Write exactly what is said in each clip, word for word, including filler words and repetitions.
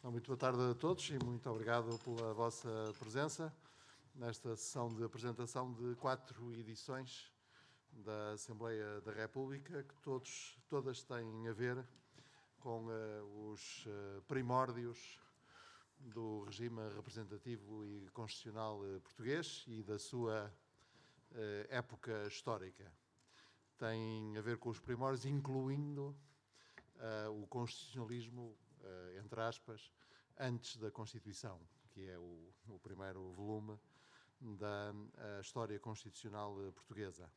Então, muito boa tarde a todos e muito obrigado pela vossa presença nesta sessão de apresentação de quatro edições da Assembleia da República, que todos, todas têm a ver com uh, os uh, primórdios do regime representativo e constitucional uh, português e da sua uh, época histórica. Tem a ver com os primórdios, incluindo uh, o constitucionalismo, uh, entre aspas, antes da Constituição, que é o, o primeiro volume da uh, história constitucional uh, portuguesa.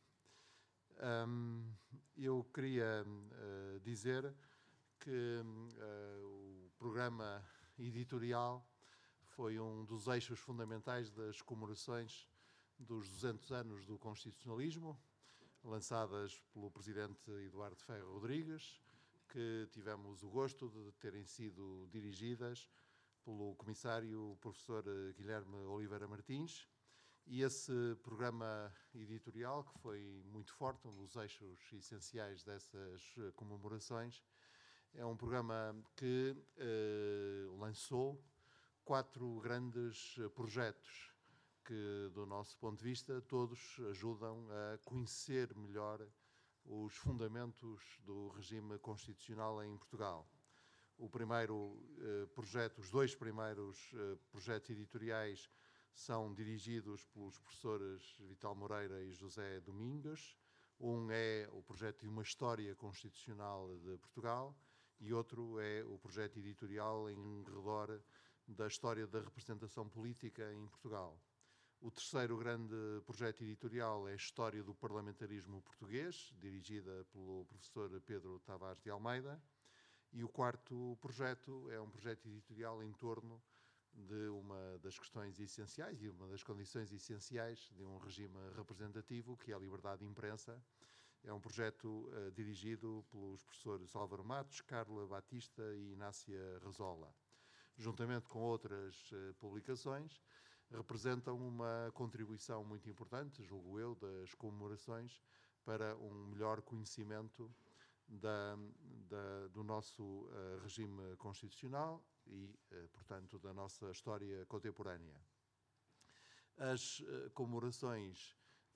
Um, eu queria uh, dizer que uh, o programa editorial foi um dos eixos fundamentais das comemorações dos duzentos anos do constitucionalismo, lançadas pelo presidente Eduardo Ferro Rodrigues, que tivemos o gosto de terem sido dirigidas pelo comissário professor Guilherme Oliveira Martins. E esse programa editorial, que foi muito forte, um dos eixos essenciais dessas comemorações, é um programa que eh, lançou quatro grandes projetos que, do nosso ponto de vista, todos ajudam a conhecer melhor os fundamentos do regime constitucional em Portugal. O primeiro eh, projeto, os dois primeiros eh, projetos editoriais são dirigidos pelos professores Vital Moreira e José Domingos. Um é o projeto de uma história constitucional de Portugal e outro é o projeto editorial em redor da história da representação política em Portugal. O terceiro grande projeto editorial é a História do Parlamentarismo Português, dirigida pelo professor Pedro Tavares de Almeida. E o quarto projeto é um projeto editorial em torno de uma das questões essenciais e uma das condições essenciais de um regime representativo, que é a liberdade de imprensa. É um projeto uh, dirigido pelos professores Álvaro Matos, Carla Batista e Inácia Rezola. Juntamente com outras uh, publicações, representam uma contribuição muito importante, julgo eu, das comemorações para um melhor conhecimento Da, da, do nosso uh, regime constitucional e, uh, portanto, da nossa história contemporânea. As uh, comemorações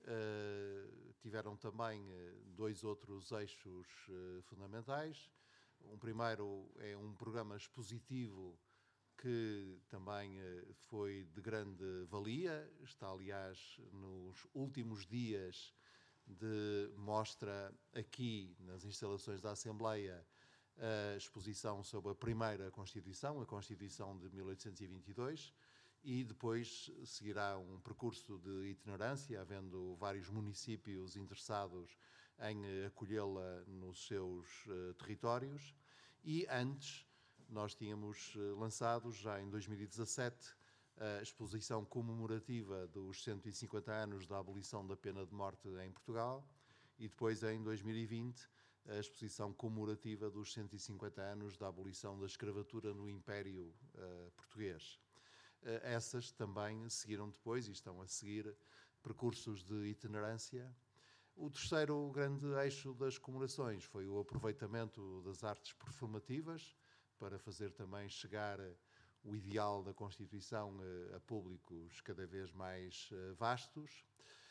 uh, tiveram também uh, dois outros eixos uh, fundamentais. Um primeiro é um programa expositivo que também uh, foi de grande valia, está, aliás, nos últimos dias de mostra aqui nas instalações da Assembleia a exposição sobre a primeira Constituição, a Constituição de mil oitocentos e vinte e dois, e depois seguirá um percurso de itinerância, havendo vários municípios interessados em acolhê-la nos seus uh, territórios. E antes, nós tínhamos uh, lançado, já em dois mil e dezassete, a exposição comemorativa dos cento e cinquenta anos da abolição da pena de morte em Portugal e depois, em dois mil e vinte, a exposição comemorativa dos cento e cinquenta anos da abolição da escravatura no Império uh, Português. Uh, essas também seguiram depois e estão a seguir percursos de itinerância. O terceiro grande eixo das comemorações foi o aproveitamento das artes performativas para fazer também chegar o ideal da Constituição a públicos cada vez mais vastos.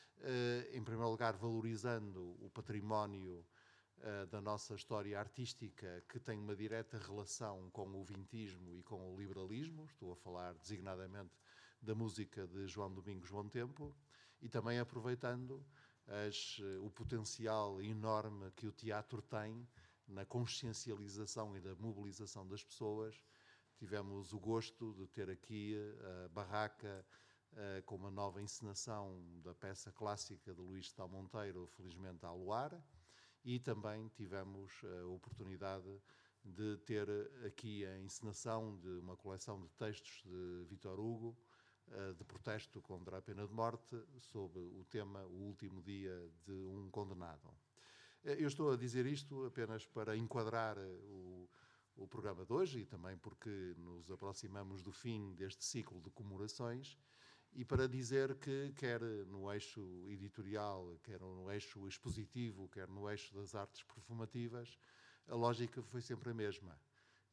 Em primeiro lugar, valorizando o património da nossa história artística, que tem uma direta relação com o vintismo e com o liberalismo. Estou a falar designadamente da música de João Domingos Bom Tempo, e também aproveitando as, o potencial enorme que o teatro tem na consciencialização e da mobilização das pessoas. Tivemos o gosto de ter aqui a Barraca uh, com uma nova encenação da peça clássica de Luís de Tal Monteiro, Felizmente ao Luar, e também tivemos a oportunidade de ter aqui a encenação de uma coleção de textos de Vítor Hugo, uh, de protesto contra a pena de morte, sob o tema O Último Dia de um Condenado. Eu estou a dizer isto apenas para enquadrar o o programa de hoje e também porque nos aproximamos do fim deste ciclo de comemorações e para dizer que, quer no eixo editorial, quer no eixo expositivo, quer no eixo das artes performativas, a lógica foi sempre a mesma.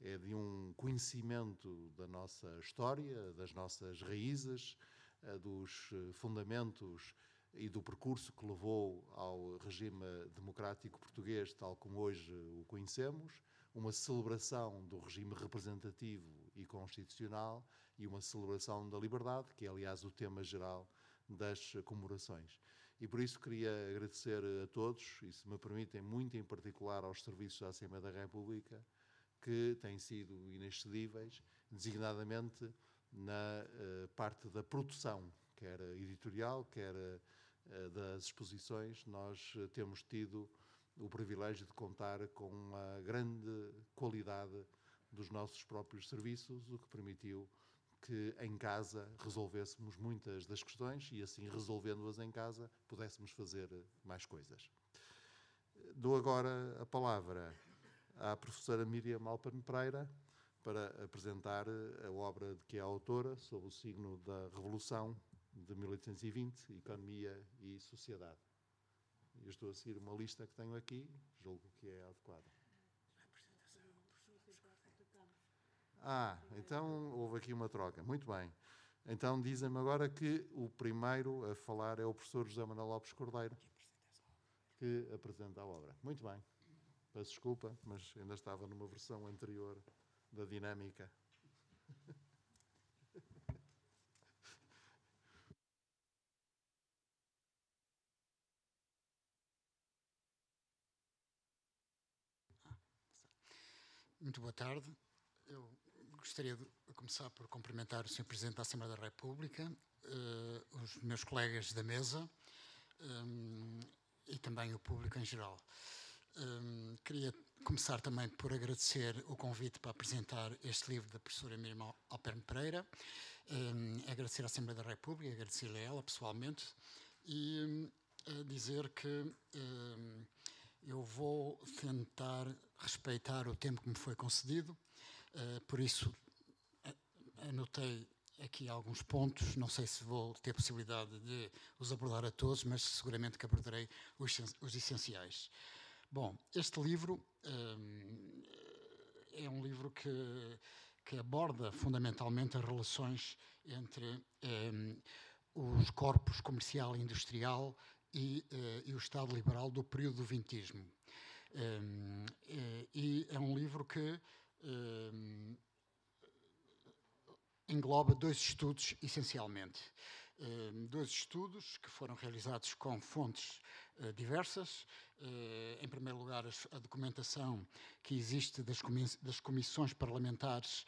é de um conhecimento da nossa história, das nossas raízes, dos fundamentos e do percurso que levou ao regime democrático português, tal como hoje o conhecemos, uma celebração do regime representativo e constitucional e uma celebração da liberdade, que é, aliás, o tema geral das comemorações. E por isso queria agradecer a todos, e se me permitem, muito em particular aos serviços da Assembleia da República, que têm sido inexcedíveis, designadamente na uh, parte da produção, quer editorial, quer uh, das exposições. Nós uh, temos tido o privilégio de contar com uma grande qualidade dos nossos próprios serviços, o que permitiu que em casa resolvêssemos muitas das questões e assim, resolvendo-as em casa, pudéssemos fazer mais coisas. Dou agora a palavra à professora Miriam Alpern Pereira para apresentar a obra de que é a autora, sob o signo da Revolução de mil oitocentos e vinte, Economia e Sociedade. Eu estou a seguir uma lista que tenho aqui, julgo que é adequada. Ah, então houve aqui uma troca. Muito bem. Então dizem-me agora que o primeiro a falar é o professor José Manuel Lopes Cordeiro, que apresenta a obra. Muito bem. Peço desculpa, mas ainda estava numa versão anterior da dinâmica. Muito boa tarde. Eu gostaria de começar por cumprimentar o senhor Presidente da Assembleia da República, uh, os meus colegas da mesa um, e também o público em geral. Um, queria começar também por agradecer o convite para apresentar este livro da professora Miriam Alpern Pereira, um, agradecer à Assembleia da República, agradecer-lhe a ela pessoalmente e um, dizer que um, eu vou tentar respeitar o tempo que me foi concedido, uh, por isso anotei aqui alguns pontos, não sei se vou ter possibilidade de os abordar a todos, mas seguramente que abordarei os, os essenciais. Bom, este livro um, é um livro que, que aborda fundamentalmente as relações entre um, os corpos comercial e industrial e, uh, e o Estado liberal do período do vintismo. Um, e é um livro que um, engloba dois estudos, essencialmente. Um, dois estudos que foram realizados com fontes uh, diversas. Uh, em primeiro lugar, a documentação que existe das, comiss das comissões parlamentares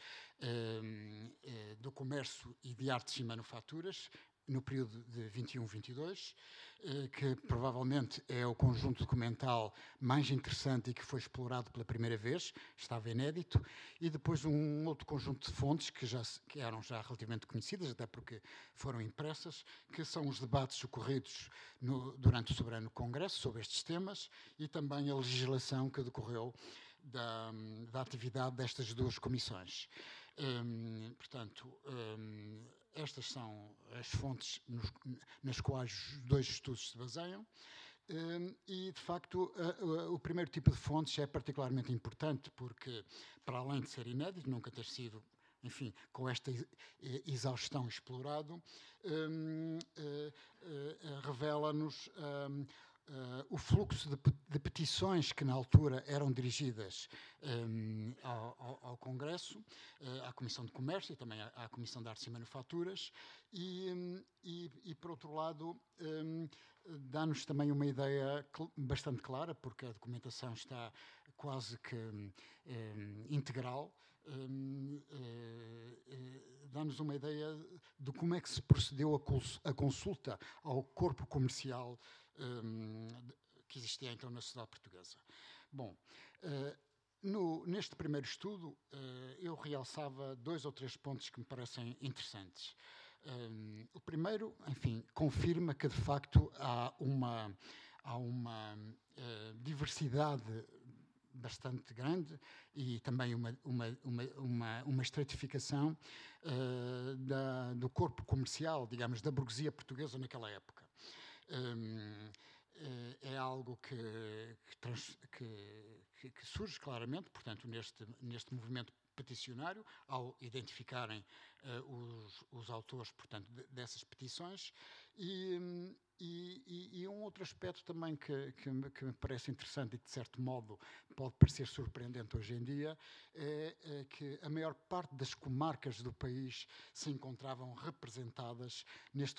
um, uh, do comércio e de artes e manufaturas, no período de vinte e um a vinte e dois, que provavelmente é o conjunto documental mais interessante e que foi explorado pela primeira vez, estava inédito, e depois um outro conjunto de fontes que, já, que eram já relativamente conhecidas, até porque foram impressas, que são os debates ocorridos no, durante o Soberano Congresso sobre estes temas e também a legislação que decorreu da, da atividade destas duas comissões. Hum, portanto, hum, estas são as fontes nos, nas quais os dois estudos se baseiam um, e, de facto, a, a, o primeiro tipo de fontes é particularmente importante porque, para além de ser inédito, nunca ter sido, enfim, com esta exaustão explorado, um, uh, uh, revela-nos um, Uh, o fluxo de, de petições que na altura eram dirigidas um, ao, ao, ao Congresso, uh, à Comissão de Comércio e também à, à Comissão de Artes e Manufaturas e, um, e, e por outro lado, um, dá-nos também uma ideia cl bastante clara, porque a documentação está quase que um, integral, um, uh, uh, dá-nos uma ideia de como é que se procedeu a, cons a consulta ao corpo comercial Um, que existia então na sociedade portuguesa. Bom, uh, no, neste primeiro estudo uh, eu realçava dois ou três pontos que me parecem interessantes. Um, o primeiro, enfim, confirma que de facto há uma, há uma uh, diversidade bastante grande e também uma, uma, uma, uma, uma estratificação uh, da, do corpo comercial, digamos, da burguesia portuguesa naquela época. Um, é algo que, que, trans, que, que, que surge claramente, portanto, neste, neste movimento peticionário, ao identificarem uh, os, os autores, portanto, de, dessas petições. E, e, e, e um outro aspecto também que, que, me, que me parece interessante e, de certo modo, pode parecer surpreendente hoje em dia, é, é que a maior parte das comarcas do país se encontravam representadas neste,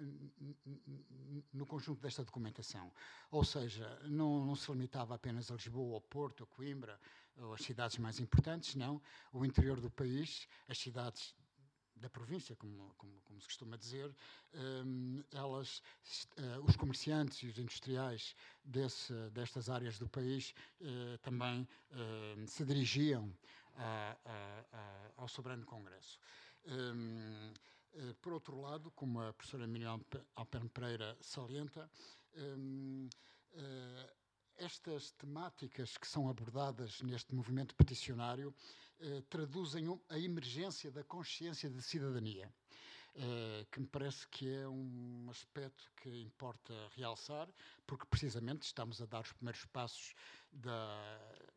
no conjunto desta documentação. Ou seja, não, não se limitava apenas a Lisboa, ao Porto, a Coimbra, ou as cidades mais importantes, não. O interior do país, as cidades da província, como, como, como se costuma dizer, um, elas, uh, os comerciantes e os industriais desse, destas áreas do país uh, também uh, se dirigiam a, a, a, ao Soberano Congresso. Um, uh, por outro lado, como a professora Miriam Alperne Pereira salienta, um, uh, estas temáticas que são abordadas neste movimento peticionário eh, traduzem a emergência da consciência de cidadania, eh, que me parece que é um aspecto que importa realçar, porque precisamente estamos a dar os primeiros passos da,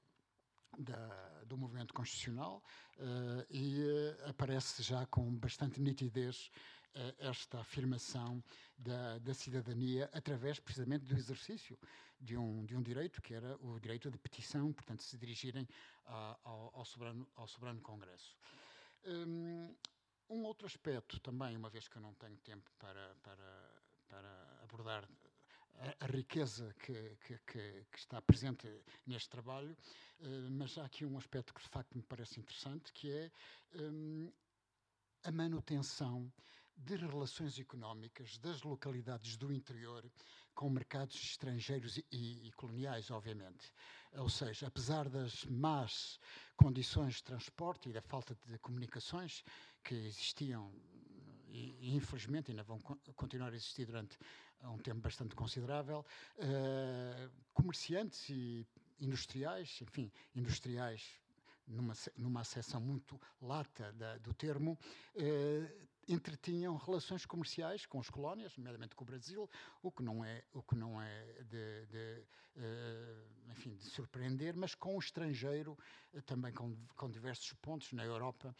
da, do movimento constitucional uh, e uh, aparece já com bastante nitidez uh, esta afirmação da, da cidadania através precisamente do exercício de um, de um direito, que era o direito de petição, portanto, se dirigirem uh, ao, ao, soberano, ao soberano Congresso. Um, um outro aspecto também, uma vez que eu não tenho tempo para, para, para abordar a, a riqueza que, que, que, que está presente neste trabalho, uh, mas há aqui um aspecto que de facto me parece interessante, que é um, a manutenção de relações económicas das localidades do interior com mercados estrangeiros e, e, e coloniais, obviamente. Ou seja, apesar das más condições de transporte e da falta de comunicações que existiam e, e infelizmente ainda vão continuar a existir durante um tempo bastante considerável, uh, comerciantes e industriais, enfim, industriais numa, numa acessão muito lata da, do termo, uh, entretinham relações comerciais com as colónias, nomeadamente com o Brasil, o que não é, o que não é de, de, uh, enfim, de surpreender, mas com o estrangeiro, uh, também com, com diversos pontos na Europa,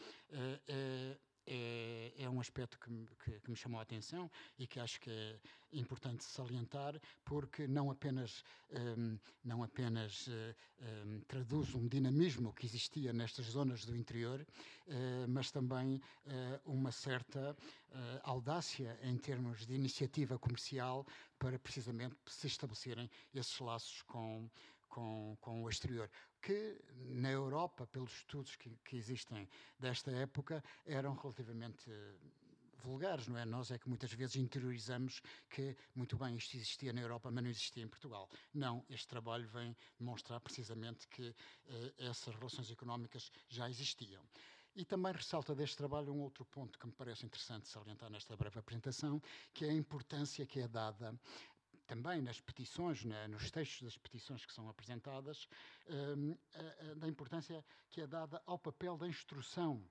uh, uh, É, é um aspecto que me, que, que me chamou a atenção e que acho que é importante salientar, porque não apenas, um, não apenas uh, um, traduz um dinamismo que existia nestas zonas do interior, uh, mas também uh, uma certa uh, audácia em termos de iniciativa comercial para precisamente se estabelecerem esses laços com Com, com o exterior, que na Europa, pelos estudos que, que existem desta época, eram relativamente vulgares, não é? Nós é que muitas vezes interiorizamos que, muito bem, isto existia na Europa, mas não existia em Portugal. Não, este trabalho vem demonstrar precisamente que eh, essas relações económicas já existiam. E também ressalta deste trabalho um outro ponto que me parece interessante salientar nesta breve apresentação, que é a importância que é dada também nas petições, na, nos textos das petições que são apresentadas, um, a, a, da importância que é dada ao papel da instrução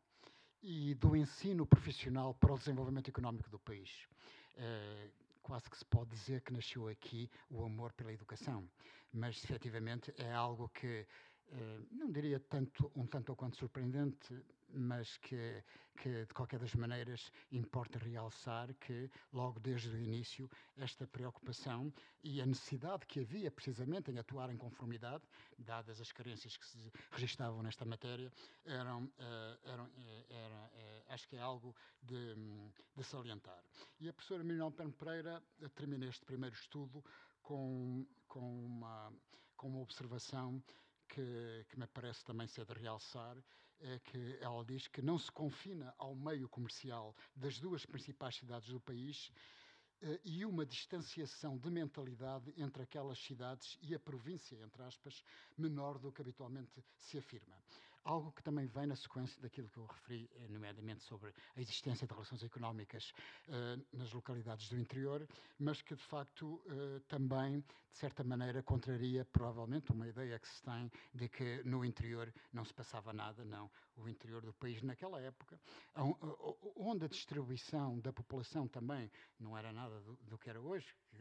e do ensino profissional para o desenvolvimento económico do país. Uh, quase que se pode dizer que nasceu aqui o amor pela educação, mas efetivamente é algo que, uh, não diria tanto, um tanto ou quanto surpreendente, mas que, que, de qualquer das maneiras, importa realçar que, logo desde o início, esta preocupação e a necessidade que havia, precisamente, em atuar em conformidade, dadas as carências que se registavam nesta matéria, eram, eram, eram, acho que é algo de, de salientar. E a professora Miriam Alperne Pereira termina este primeiro estudo com, com, uma, com uma observação Que, que me parece também ser de realçar, é que ela diz que não se confina ao meio comercial das duas principais cidades do país eh, e uma distanciação de mentalidade entre aquelas cidades e a província, entre aspas, menor do que habitualmente se afirma. Algo que também vem na sequência daquilo que eu referi, nomeadamente sobre a existência de relações económicas uh, nas localidades do interior, mas que, de facto, uh, também, de certa maneira, contraria, provavelmente, uma ideia que se tem de que no interior não se passava nada. Não. O interior do país, naquela época, onde a distribuição da população também não era nada do, do que era hoje, que,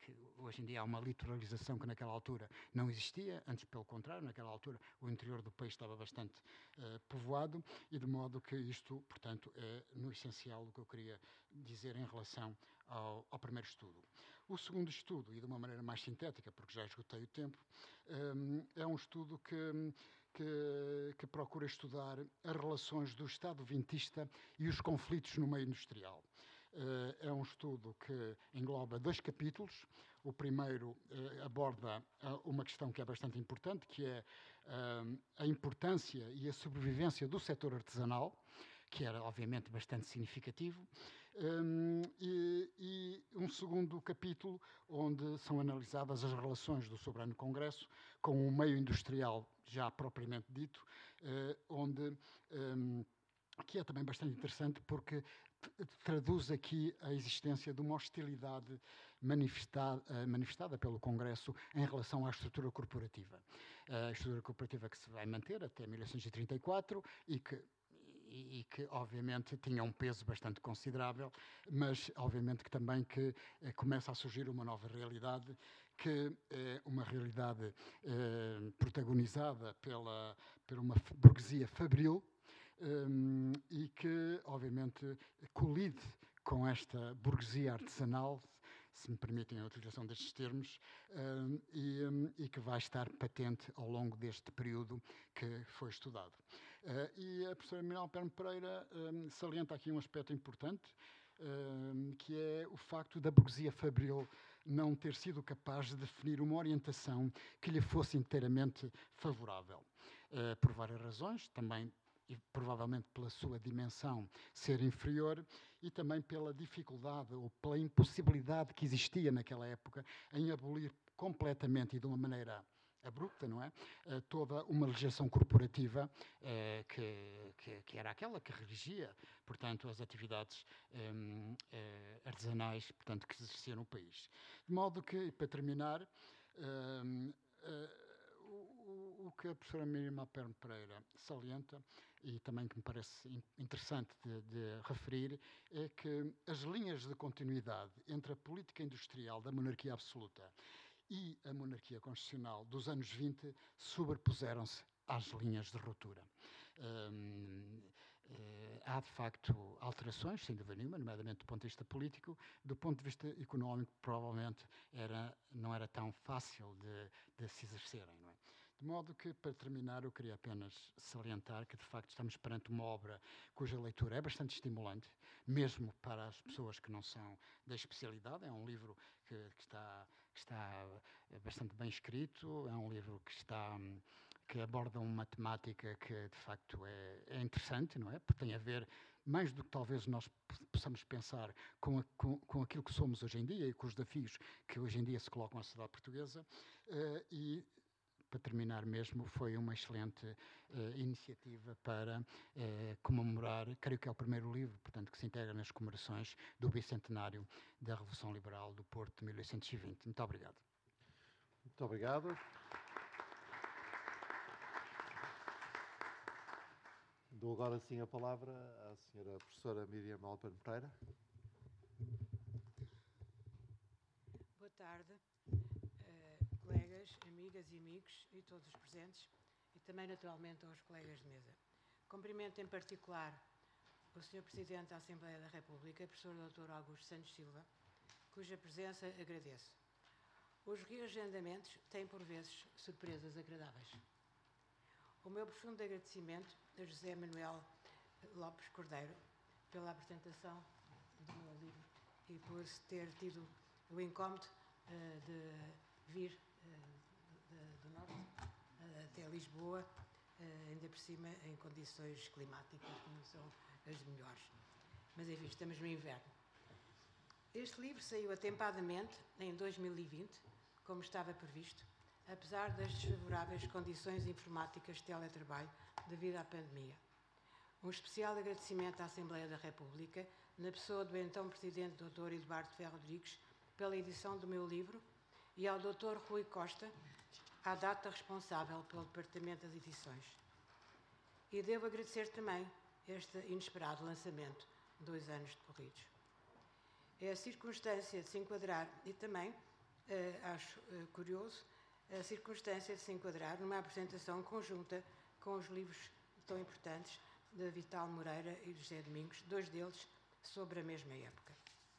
que hoje em dia há uma litoralização que naquela altura não existia, antes pelo contrário, naquela altura o interior do país estava bastante uh, povoado, e de modo que isto, portanto, é no essencial o que eu queria dizer em relação ao, ao primeiro estudo. O segundo estudo, e de uma maneira mais sintética, porque já esgotei o tempo, um, é um estudo que, que, que procura estudar as relações do Estado vintista e os conflitos no meio industrial. Uh, é um estudo que engloba dois capítulos. O primeiro uh, aborda uh, uma questão que é bastante importante, que é uh, a importância e a sobrevivência do setor artesanal, que era obviamente bastante significativo, um, e, e um segundo capítulo onde são analisadas as relações do Soberano Congresso com o meio industrial já propriamente dito, uh, onde... Um, que é também bastante interessante porque traduz aqui a existência de uma hostilidade manifestada, manifestada pelo Congresso em relação à estrutura corporativa. A estrutura corporativa que se vai manter até mil oitocentos e trinta e quatro e que E, e que, obviamente, tinha um peso bastante considerável, mas, obviamente, que também que eh, começa a surgir uma nova realidade, que é uma realidade eh, protagonizada pela, por uma burguesia fabril, um, e que, obviamente, colide com esta burguesia artesanal, se me permitem a utilização destes termos, um, e, um, e que vai estar patente ao longo deste período que foi estudado. Uh, e a professora Miriam Alperne Pereira um, salienta aqui um aspecto importante, um, que é o facto da burguesia fabril não ter sido capaz de definir uma orientação que lhe fosse inteiramente favorável. Uh, por várias razões, também e provavelmente pela sua dimensão ser inferior, e também pela dificuldade ou pela impossibilidade que existia naquela época em abolir completamente e de uma maneira abrupta, não é? Uh, toda uma legislação corporativa uh, que, que, que era aquela que regia, portanto, as atividades um, uh, artesanais, portanto, que existiam no país. De modo que, para terminar, uh, uh, o, o que a professora Miriam Alperne Pereira salienta, e também que me parece interessante de, de referir, é que as linhas de continuidade entre a política industrial da monarquia absoluta e a monarquia constitucional dos anos vinte sobrepuseram-se às linhas de ruptura. Hum, Uh, há, de facto, alterações, sem dúvida nenhuma, nomeadamente do ponto de vista político. Do ponto de vista económico, provavelmente era, não era tão fácil de, de se exercerem, não é? De modo que, para terminar, eu queria apenas salientar que, de facto, estamos perante uma obra cuja leitura é bastante estimulante, mesmo para as pessoas que não são da especialidade. É um livro que, que, está, que está bastante bem escrito, é um livro que está... que aborda uma temática que, de facto, é, é interessante, não é? Porque tem a ver, mais do que talvez nós possamos pensar, com, a, com, com aquilo que somos hoje em dia e com os desafios que hoje em dia se colocam à sociedade portuguesa. Uh, e, para terminar mesmo, foi uma excelente uh, iniciativa para uh, comemorar, creio que é o primeiro livro, portanto, que se integra nas comemorações do bicentenário da Revolução Liberal do Porto de mil oitocentos e vinte. Muito obrigado. Muito obrigado. Dou agora sim a palavra à senhora professora Miriam Alperne Pereira. Boa tarde, uh, colegas, amigas e amigos e todos os presentes, e também naturalmente aos colegas de mesa. Cumprimento em particular o senhor Presidente da Assembleia da República, professor doutor Augusto Santos Silva, cuja presença agradeço. Os reagendamentos têm por vezes surpresas agradáveis. O meu profundo agradecimento a José Manuel Lopes Cordeiro pela apresentação do meu livro e por ter tido o incómodo uh, de vir uh, de, do Norte uh, até Lisboa, uh, ainda por cima em condições climáticas que não são as melhores. Mas enfim, estamos no inverno. Este livro saiu atempadamente em dois mil e vinte, como estava previsto, apesar das desfavoráveis condições informáticas de teletrabalho devido à pandemia. Um especial agradecimento à Assembleia da República, na pessoa do então Presidente doutor Eduardo Ferro Rodrigues, pela edição do meu livro, e ao doutor Rui Costa, à data responsável pelo Departamento das Edições. E devo agradecer também este inesperado lançamento, dois anos decorridos. É a circunstância de se enquadrar e também uh, acho uh, curioso a circunstância de se enquadrar numa apresentação conjunta com os livros tão importantes de Vital Moreira e de José Domingos, dois deles sobre a mesma época.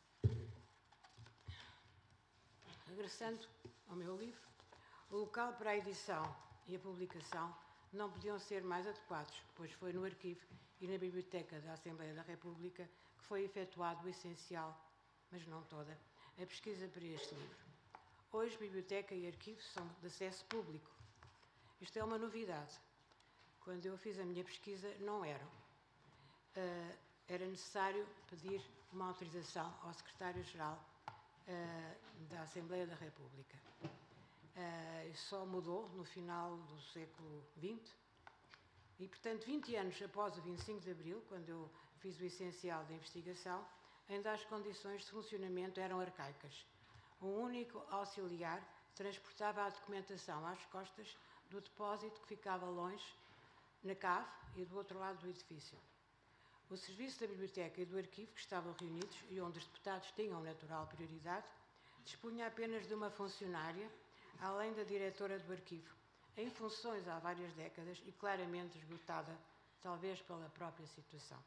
Regressando ao meu livro, o local para a edição e a publicação não podiam ser mais adequados, pois foi no arquivo e na biblioteca da Assembleia da República que foi efetuado o essencial, mas não toda, a pesquisa para este livro. Hoje, biblioteca e arquivo são de acesso público. Isto é uma novidade. Quando eu fiz a minha pesquisa, não eram. Uh, era necessário pedir uma autorização ao Secretário-Geral uh, da Assembleia da República. Uh, só mudou no final do século vinte e, portanto, vinte anos após o vinte e cinco de Abril, quando eu fiz o essencial da investigação, ainda as condições de funcionamento eram arcaicas. Um único auxiliar transportava a documentação às costas do depósito que ficava longe, na cave e do outro lado do edifício. O serviço da biblioteca e do arquivo, que estavam reunidos e onde os deputados tinham natural prioridade, dispunha apenas de uma funcionária, além da diretora do arquivo, em funções há várias décadas e claramente esgotada, talvez pela própria situação.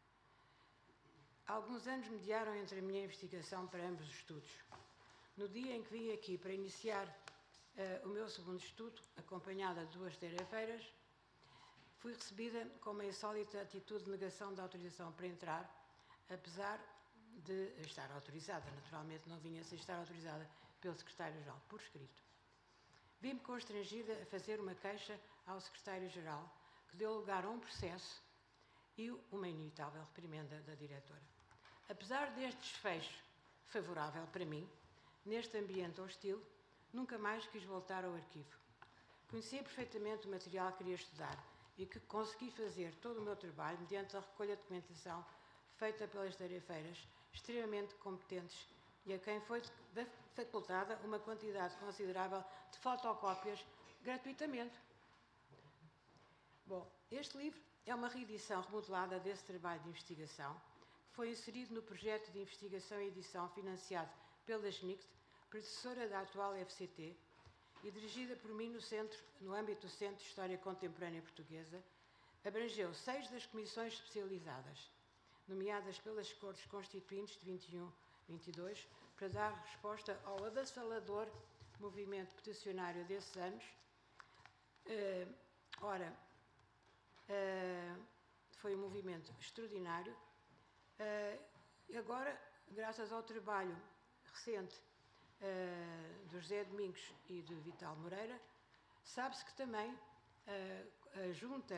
Alguns anos mediaram entre a minha investigação para ambos os estudos. No dia em que vim aqui para iniciar uh, o meu segundo estudo, acompanhada de duas terça-feiras, fui recebida com uma insólita atitude de negação da autorização para entrar, apesar de estar autorizada. Naturalmente não vinha sem estar autorizada pelo Secretário-Geral, por escrito. Vi-me constrangida a fazer uma queixa ao Secretário-Geral, que deu lugar a um processo e uma inevitável reprimenda da diretora. Apesar deste desfecho favorável para mim, neste ambiente hostil, nunca mais quis voltar ao arquivo. Conhecia perfeitamente o material que queria estudar e que consegui fazer todo o meu trabalho mediante a recolha de documentação feita pelas tarefeiras extremamente competentes e a quem foi facultada uma quantidade considerável de fotocópias gratuitamente. Bom, este livro é uma reedição remodelada desse trabalho de investigação que foi inserido no projeto de investigação e edição financiado pela S N I C T, predecessora da atual F C T, e dirigida por mim no, centro, no âmbito do Centro de História Contemporânea Portuguesa, abrangeu seis das comissões especializadas, nomeadas pelas Cortes Constituintes de vinte e um e vinte e dois, para dar resposta ao avassalador movimento peticionário desses anos. Uh, ora, uh, foi um movimento extraordinário. Uh, e agora, graças ao trabalho recente uh, do José Domingos e do Vital Moreira, sabe-se que também uh, a junta,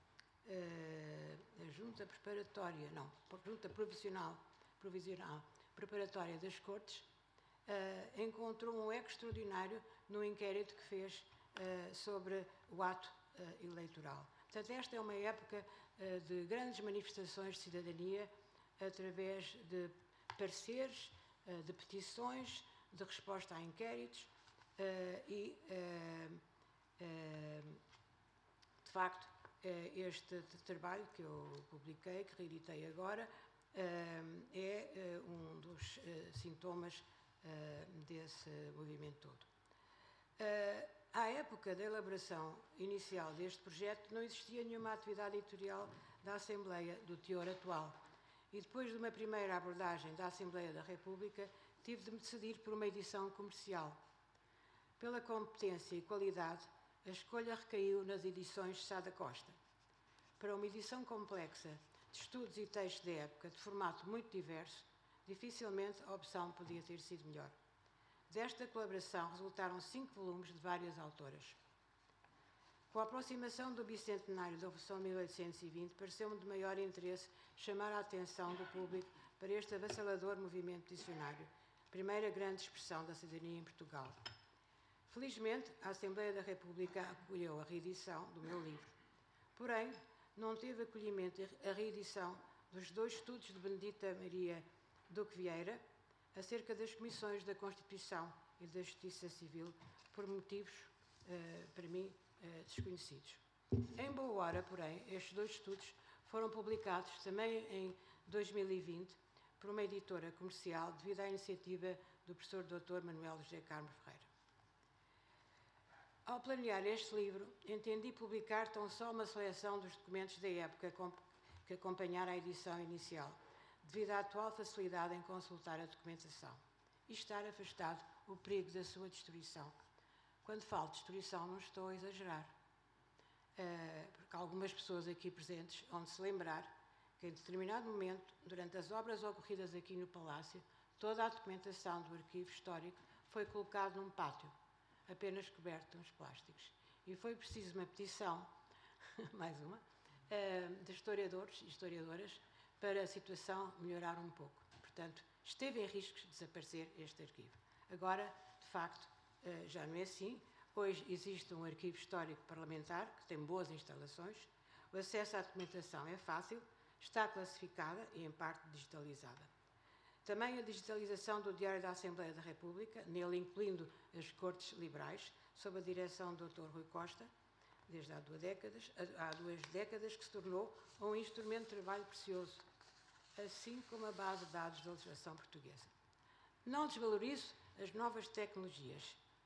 uh, a junta preparatória, não, a junta provisional, provisional preparatória das Cortes uh, encontrou um eco extraordinário no inquérito que fez uh, sobre o ato uh, eleitoral. Portanto, esta é uma época uh, de grandes manifestações de cidadania através de pareceres, uh, de petições, de resposta a inquéritos uh, e, uh, uh, de facto, uh, este trabalho que eu publiquei, que reeditei agora, Uh, é uh, um dos uh, sintomas uh, desse movimento todo. Uh, à época da elaboração inicial deste projeto, não existia nenhuma atividade editorial da Assembleia do teor atual. E depois de uma primeira abordagem da Assembleia da República, tive de me decidir por uma edição comercial. Pela competência e qualidade, a escolha recaiu nas edições Sá da Costa. Para uma edição complexa, de estudos e textos da época, de formato muito diverso, dificilmente a opção podia ter sido melhor. Desta colaboração resultaram cinco volumes de várias autoras. Com a aproximação do bicentenário da Revolução de mil oitocentos e vinte, pareceu-me de maior interesse chamar a atenção do público para este avassalador movimento peticionário, primeira grande expressão da cidadania em Portugal. Felizmente, a Assembleia da República acolheu a reedição do meu livro. Porém, não teve acolhimento a reedição dos dois estudos de Benedita Maria Duque Vieira acerca das comissões da Constituição e da Justiça Civil, por motivos, uh, para mim, uh, desconhecidos. Em boa hora, porém, estes dois estudos foram publicados também em dois mil e vinte por uma editora comercial devido à iniciativa do professor doutor Manuel José Carmo Ferreira. Ao planear este livro, entendi publicar tão só uma seleção dos documentos da época que acompanharam a edição inicial, devido à atual facilidade em consultar a documentação e estar afastado o perigo da sua destruição. Quando falo de destruição, não estou a exagerar, uh, porque algumas pessoas aqui presentes vão se lembrar que, em determinado momento, durante as obras ocorridas aqui no Palácio, toda a documentação do arquivo histórico foi colocada num pátio, apenas coberto de uns plásticos. E foi preciso uma petição, mais uma, uh, de historiadores e historiadoras para a situação melhorar um pouco. Portanto, esteve em riscos de desaparecer este arquivo. Agora, de facto, já não é assim. Hoje existe um arquivo histórico parlamentar que tem boas instalações, o acesso à documentação é fácil, está classificada e, em parte, digitalizada. Também a digitalização do Diário da Assembleia da República, nele incluindo as Cortes Liberais, sob a direção do doutor Rui Costa, desde há duas décadas, há duas décadas que se tornou um instrumento de trabalho precioso, assim como a base de dados da legislação portuguesa. Não desvalorizo as novas tecnologias,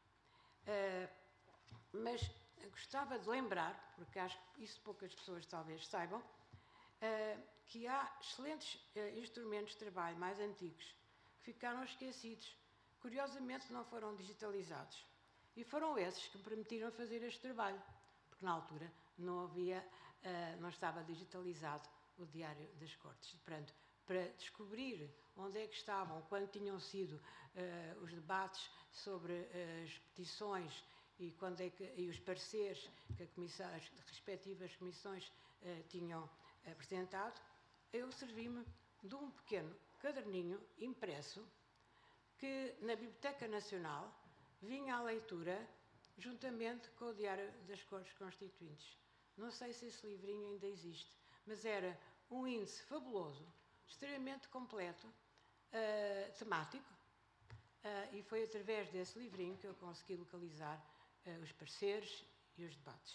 uh, mas gostava de lembrar, porque acho que isso poucas pessoas talvez saibam, uh, que há excelentes uh, instrumentos de trabalho mais antigos que ficaram esquecidos, curiosamente não foram digitalizados. E foram esses que me permitiram fazer este trabalho, porque na altura não havia, uh, não estava digitalizado o Diário das Cortes. Portanto, para descobrir onde é que estavam, quando tinham sido uh, os debates sobre uh, as petições e, quando é que, e os pareceres que a comissão, as respectivas comissões uh, tinham apresentado, eu servi-me de um pequeno caderninho impresso que na Biblioteca Nacional vinha à leitura juntamente com o Diário das Cortes Constituintes. Não sei se esse livrinho ainda existe, mas era um índice fabuloso, extremamente completo, uh, temático, uh, e foi através desse livrinho que eu consegui localizar uh, os pareceres e os debates.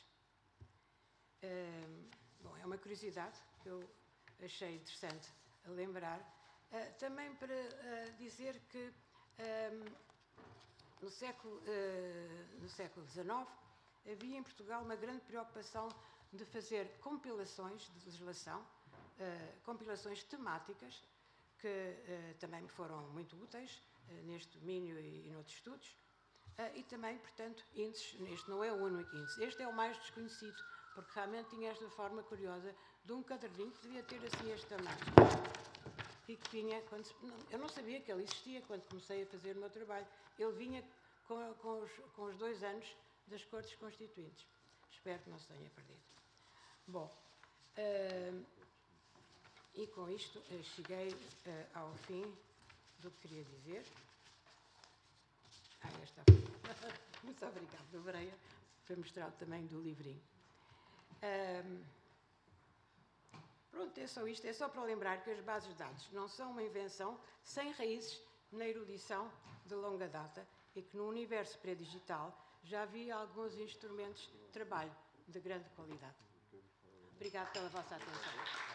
Uh, bom, é uma curiosidade que eu achei interessante a lembrar. Uh, também para uh, dizer que um, no século, uh, no século dezenove havia em Portugal uma grande preocupação de fazer compilações de legislação, uh, compilações temáticas, que uh, também me foram muito úteis uh, neste domínio e, e noutros estudos, uh, e também, portanto, índices. Este não é o único índice, este é o mais desconhecido, porque realmente tinha esta forma curiosa de um caderninho que devia ter assim este tamanho. E que vinha, quando se, não, eu não sabia que ele existia quando comecei a fazer o meu trabalho. Ele vinha com, com, os, com os dois anos das Cortes Constituintes. Espero que não se tenha perdido. Bom, uh, e com isto uh, cheguei uh, ao fim do que queria dizer. Ah, esta muito obrigada, Dobreia, para mostrar o tamanho do livrinho. Uh, Pronto, é só isto. É só para lembrar que as bases de dados não são uma invenção sem raízes na erudição de longa data e que no universo pré-digital já havia alguns instrumentos de trabalho de grande qualidade. Obrigada pela vossa atenção.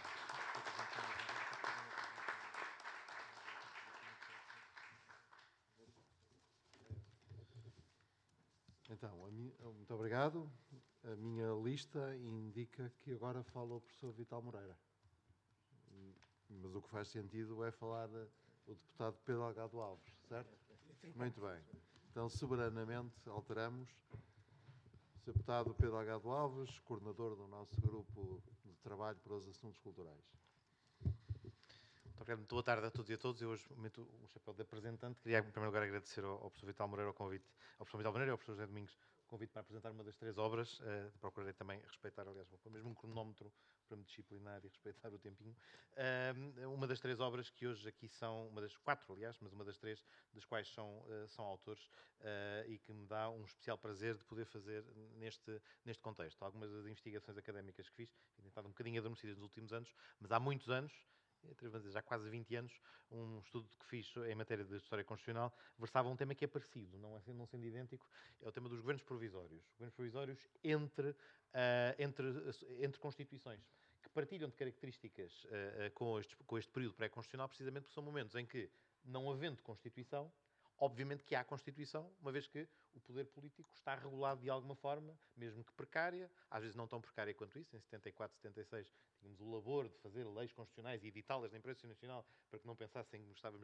Então, a mim, muito obrigado. A minha lista indica que agora fala o professor Vital Moreira. Mas o que faz sentido é falar o deputado Pedro Delgado Alves, certo? Muito bem. Então, soberanamente, alteramos. O deputado Pedro Delgado Alves, coordenador do nosso grupo de trabalho para os assuntos culturais. Muito obrigado. Muito boa tarde a todos e a todos. Eu hoje meto o chapéu de apresentante. Queria, em primeiro lugar, agradecer ao, ao professor Vital Moreira o convite, ao professor Vital Moreira e ao professor José Domingos o convite para apresentar uma das três obras. Uh, procurarei também respeitar, aliás, vou mesmo um cronómetro para me disciplinar e respeitar o tempinho. Uh, uma das três obras que hoje aqui são, uma das quatro, aliás, mas uma das três, das quais são, uh, são autores uh, e que me dá um especial prazer de poder fazer neste, neste contexto. Algumas das investigações académicas que fiz, têm estado um bocadinho adormecidas nos últimos anos, mas há muitos anos, já quase vinte anos, um estudo que fiz em matéria de História Constitucional versava um tema que é parecido, não, é, não sendo idêntico, é o tema dos governos provisórios. Governos provisórios entre, uh, entre, entre constituições, que partilham de características uh, com, este, com este período pré-constitucional, precisamente porque são momentos em que, não havendo Constituição, Obviamente que há a Constituição, uma vez que o poder político está regulado de alguma forma, mesmo que precária, às vezes não tão precária quanto isso. Em setenta e quatro, setenta e seis tínhamos o labor de fazer leis constitucionais e editá-las na imprensa nacional para que não pensassem que estávamos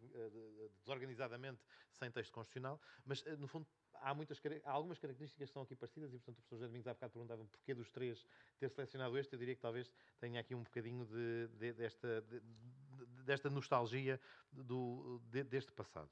desorganizadamente sem texto constitucional, mas, no fundo, há, muitas, há algumas características que são aqui parecidas e, portanto, o professor José Domingos há bocado perguntava porquê dos três ter selecionado este. Eu diria que talvez tenha aqui um bocadinho de, de, desta, de, desta nostalgia do, de, deste passado.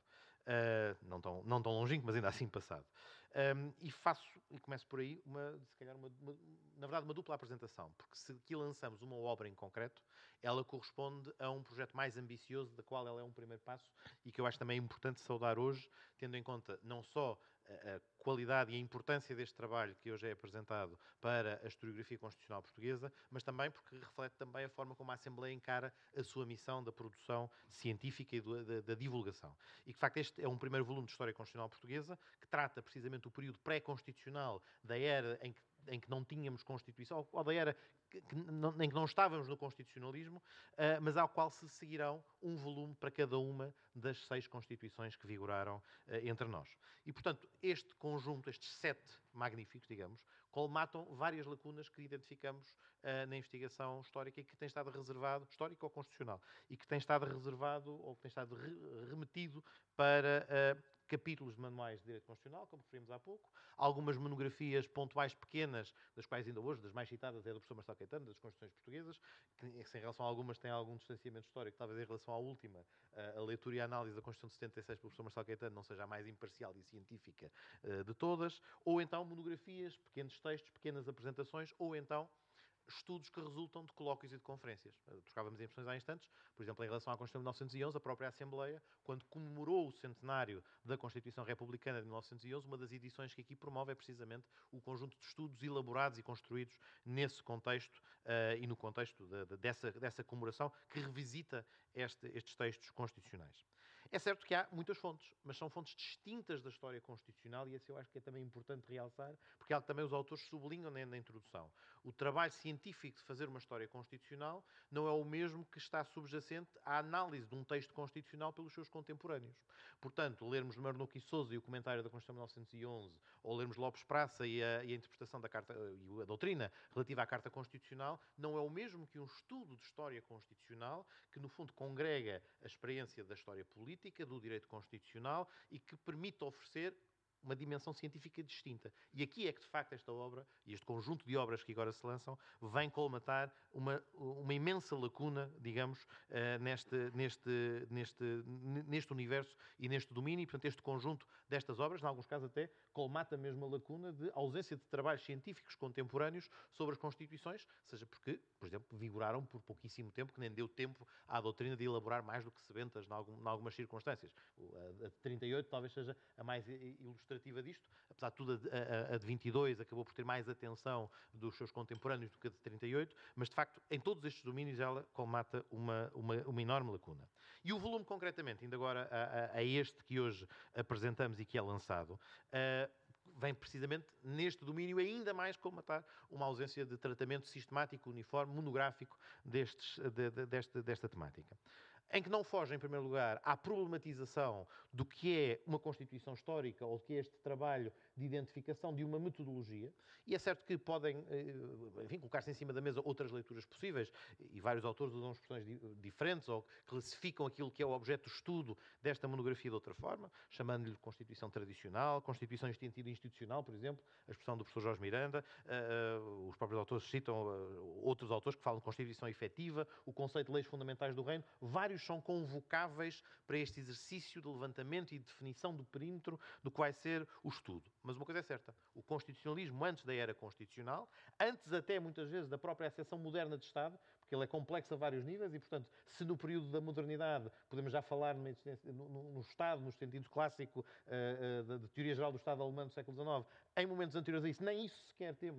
Uh, não, tão, não tão longínquo, mas ainda assim passado. Um, e faço, e começo por aí, uma, se calhar, uma, uma, na verdade, uma dupla apresentação, porque se aqui lançamos uma obra em concreto, ela corresponde a um projeto mais ambicioso, da qual ela é um primeiro passo, e que eu acho também importante saudar hoje, tendo em conta não só a qualidade e a importância deste trabalho que hoje é apresentado para a historiografia constitucional portuguesa, mas também porque reflete também a forma como a Assembleia encara a sua missão da produção científica e do, da, da divulgação. E que, de facto, este é um primeiro volume de História Constitucional Portuguesa que trata precisamente o período pré-constitucional da era em que em que não tínhamos Constituição, ou da era que, que não, em que não estávamos no constitucionalismo, uh, mas ao qual se seguirão um volume para cada uma das seis Constituições que vigoraram uh, entre nós. E, portanto, este conjunto, estes sete magníficos, digamos, colmatam várias lacunas que identificamos uh, na investigação histórica e que tem estado reservado, histórica ou constitucional, e que tem estado reservado ou que tem estado re remetido para uh, capítulos de manuais de direito constitucional, como referimos há pouco, algumas monografias pontuais pequenas, das quais ainda hoje, das mais citadas, é do professor Marcelo Caetano, das Constituições Portuguesas, que em relação a algumas têm algum distanciamento histórico, talvez em relação à última, a leitura e a análise da Constituição de setenta e seis pelo professor Marcelo Caetano não seja a mais imparcial e científica de todas, ou então monografias, pequenos textos, pequenas apresentações, ou então estudos que resultam de colóquios e de conferências. Trocávamos impressões há instantes, por exemplo, em relação à Constituição de mil novecentos e onze, a própria Assembleia, quando comemorou o centenário da Constituição Republicana de mil novecentos e onze, uma das edições que aqui promove é precisamente o conjunto de estudos elaborados e construídos nesse contexto uh, e no contexto de, de, dessa, dessa comemoração que revisita este, estes textos constitucionais. É certo que há muitas fontes, mas são fontes distintas da história constitucional e esse eu acho que é também importante realçar, porque é algo que também os autores sublinham na, na introdução. O trabalho científico de fazer uma história constitucional não é o mesmo que está subjacente à análise de um texto constitucional pelos seus contemporâneos. Portanto, lermos Marnock e Sousa e o comentário da Constituição de mil novecentos e onze, ou lermos Lopes Praça e a, e a interpretação da Carta, e a doutrina relativa à Carta Constitucional, não é o mesmo que um estudo de história constitucional que, no fundo, congrega a experiência da história política, do direito constitucional e que permite oferecer uma dimensão científica distinta. E aqui é que, de facto, esta obra, e este conjunto de obras que agora se lançam, vem colmatar uma, uma imensa lacuna, digamos, uh, neste, neste, neste, neste universo e neste domínio. E, portanto, este conjunto destas obras, em alguns casos até, colmata mesmo a lacuna de ausência de trabalhos científicos contemporâneos sobre as Constituições, seja porque, por exemplo, vigoraram por pouquíssimo tempo, que nem deu tempo à doutrina de elaborar mais do que sebentas em algumas circunstâncias. A de trinta e oito talvez seja a mais ilustrativa disto, apesar de tudo, a, a, a de vinte e dois acabou por ter mais atenção dos seus contemporâneos do que a de trinta e oito, mas de facto, em todos estes domínios, ela colmata uma, uma, uma enorme lacuna. E o volume, concretamente, ainda agora a, a, a este que hoje apresentamos e que é lançado, uh, vem precisamente neste domínio ainda mais colmatar uma ausência de tratamento sistemático, uniforme, monográfico destes, de, de, desta, desta temática. Em que não foge, em primeiro lugar, à problematização do que é uma Constituição histórica ou do que é este trabalho de identificação de uma metodologia. E é certo que podem, enfim, colocar-se em cima da mesa outras leituras possíveis, e vários autores usam expressões diferentes ou classificam aquilo que é o objeto de estudo desta monografia de outra forma, chamando-lhe Constituição tradicional, Constituição em sentido institucional, por exemplo, a expressão do professor Jorge Miranda, uh, os próprios autores citam uh, outros autores que falam de Constituição efetiva, o conceito de leis fundamentais do reino. Vários são convocáveis para este exercício de levantamento e de definição do perímetro do que vai ser o estudo. Mas uma coisa é certa, o constitucionalismo antes da era constitucional, antes até muitas vezes da própria acessão moderna de Estado, porque ele é complexo a vários níveis e, portanto, se no período da modernidade podemos já falar numa existência, no, no, no Estado, no sentido clássico uh, uh, da, da teoria geral do Estado alemão do século dezenove, em momentos anteriores a isso, nem isso sequer temos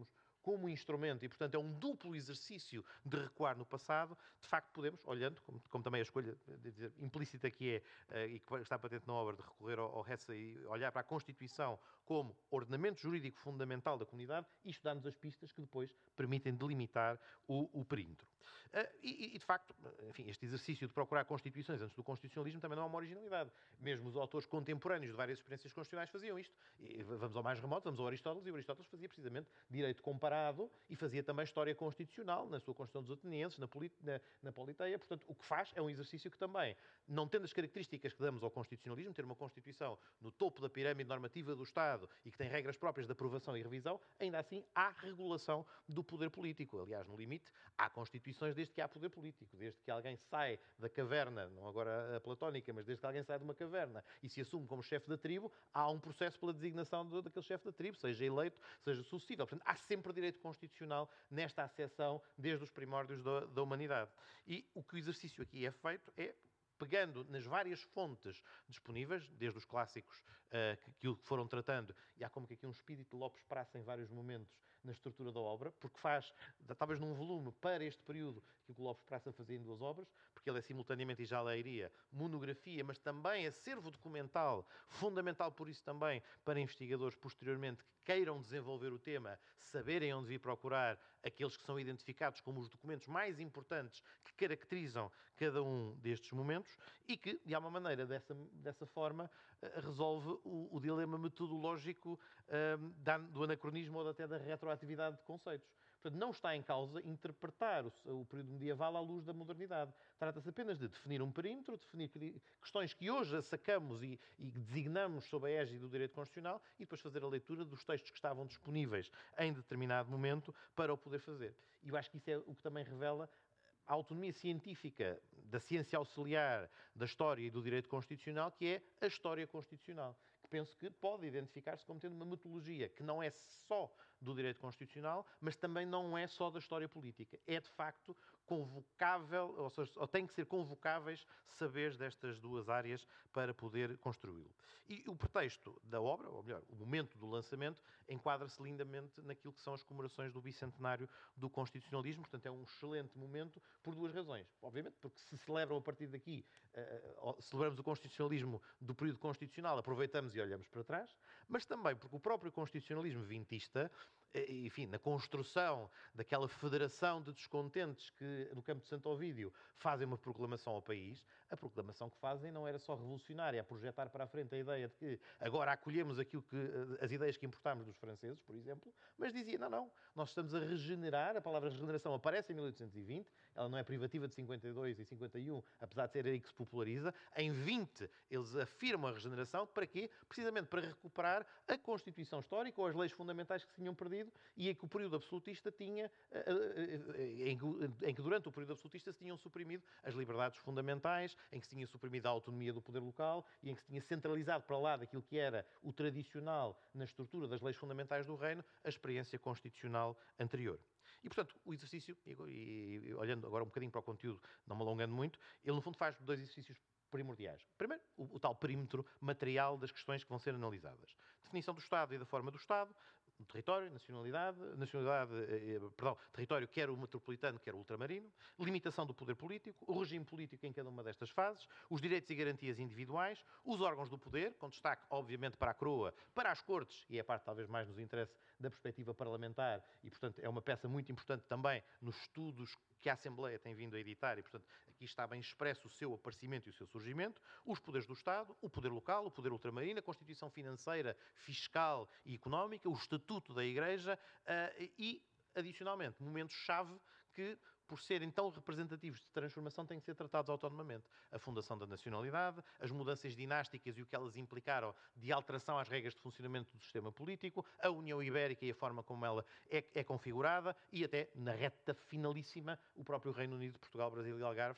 como instrumento, e portanto é um duplo exercício de recuar no passado, de facto podemos, olhando, como, como também a escolha de dizer, implícita que é, uh, e que está patente na obra, de recorrer ao, ao Hesse e olhar para a Constituição como ordenamento jurídico fundamental da comunidade, isto dá-nos as pistas que depois permitem delimitar o, o perímetro. Uh, e, e, de facto, enfim, este exercício de procurar constituições antes do constitucionalismo também não é uma originalidade. Mesmo os autores contemporâneos de várias experiências constitucionais faziam isto. E vamos ao mais remoto, vamos ao Aristóteles, e o Aristóteles fazia precisamente direito comparado e fazia também história constitucional na sua Constituição dos Atenienses, na, na, na Politeia. Portanto, o que faz é um exercício que também, não tendo as características que damos ao constitucionalismo, ter uma Constituição no topo da pirâmide normativa do Estado e que tem regras próprias de aprovação e revisão, ainda assim há regulação do poder político. Aliás, no limite, há constituições desde que há poder político, desde que alguém sai da caverna, não agora a platónica, mas desde que alguém sai de uma caverna e se assume como chefe da tribo, há um processo pela designação de, daquele chefe da tribo, seja eleito, seja sucessível. Portanto, há sempre direito constitucional nesta acessão desde os primórdios da, da humanidade. E o que o exercício aqui é feito é, pegando nas várias fontes disponíveis, desde os clássicos uh, que, que o foram tratando, e há como que aqui um espírito de Lopes Praça em vários momentos na estrutura da obra, porque faz, talvez num volume para este período, que o Lopes Praça fazia em duas obras, porque ele é simultaneamente, e já lá iria, monografia, mas também acervo documental, fundamental por isso também para investigadores posteriormente que queiram desenvolver o tema, saberem onde vir procurar aqueles que são identificados como os documentos mais importantes que caracterizam cada um destes momentos e que, de alguma maneira, dessa, dessa forma, resolve o, o dilema metodológico um, do anacronismo ou até da retroatividade de conceitos. Portanto, não está em causa interpretar o, o período medieval à luz da modernidade. Trata-se apenas de definir um perímetro, definir questões que hoje sacamos e, e designamos sob a égide do direito constitucional e depois fazer a leitura dos textos que estavam disponíveis em determinado momento para o poder fazer. E eu acho que isso é o que também revela a autonomia científica da ciência auxiliar da história e do direito constitucional, que é a história constitucional, que penso que pode identificar-se como tendo uma metodologia que não é só do direito constitucional, mas também não é só da história política. É, de facto, convocável, ou seja, ou tem que ser convocáveis saberes destas duas áreas para poder construí-lo. E o pretexto da obra, ou melhor, o momento do lançamento, enquadra-se lindamente naquilo que são as comemorações do bicentenário do constitucionalismo, portanto é um excelente momento por duas razões. Obviamente, porque se celebram a partir daqui, uh, celebramos o constitucionalismo do período constitucional, aproveitamos e olhamos para trás, mas também porque o próprio constitucionalismo vintista, enfim, na construção daquela federação de descontentes que, no campo de Santo Ovídio, fazem uma proclamação ao país, a proclamação que fazem não era só revolucionária, a projetar para a frente a ideia de que agora acolhemos aquilo que, as ideias que importámos dos franceses, por exemplo, mas dizia, não, não, nós estamos a regenerar, a palavra regeneração aparece em mil oitocentos e vinte, ela não é privativa de cinquenta e dois e cinquenta e um, apesar de ser aí que se populariza, em vinte eles afirmam a regeneração, para quê? Precisamente para recuperar a Constituição Histórica ou as leis fundamentais que se tinham perdido e em que o período absolutista tinha, em que durante o período absolutista se tinham suprimido as liberdades fundamentais, em que se tinha suprimido a autonomia do poder local e em que se tinha centralizado para lá daquilo que era o tradicional na estrutura das leis fundamentais do reino, a experiência constitucional anterior. E, portanto, o exercício, e, e olhando agora um bocadinho para o conteúdo, não me alongando muito, ele no fundo faz dois exercícios primordiais. Primeiro, o, o tal perímetro material das questões que vão ser analisadas. Definição do Estado e da forma do Estado, o território, nacionalidade, nacionalidade, eh, perdão, território quer o metropolitano, quer o ultramarino, limitação do poder político, o regime político em cada uma destas fases, os direitos e garantias individuais, os órgãos do poder, com destaque, obviamente, para a coroa, para as cortes, e é a parte talvez mais nos interesse da perspectiva parlamentar, e, portanto, é uma peça muito importante também nos estudos que a Assembleia tem vindo a editar, e, portanto, aqui está bem expresso o seu aparecimento e o seu surgimento, os poderes do Estado, o poder local, o poder ultramarino, a constituição financeira, fiscal e económica, o estatuto da Igreja uh, e, adicionalmente, momentos-chave que, por serem tão representativos de transformação, têm que ser tratados autonomamente. A fundação da nacionalidade, as mudanças dinásticas e o que elas implicaram de alteração às regras de funcionamento do sistema político, a União Ibérica e a forma como ela é, é configurada e até, na reta finalíssima, o próprio Reino Unido, Portugal, Brasil e Algarves, que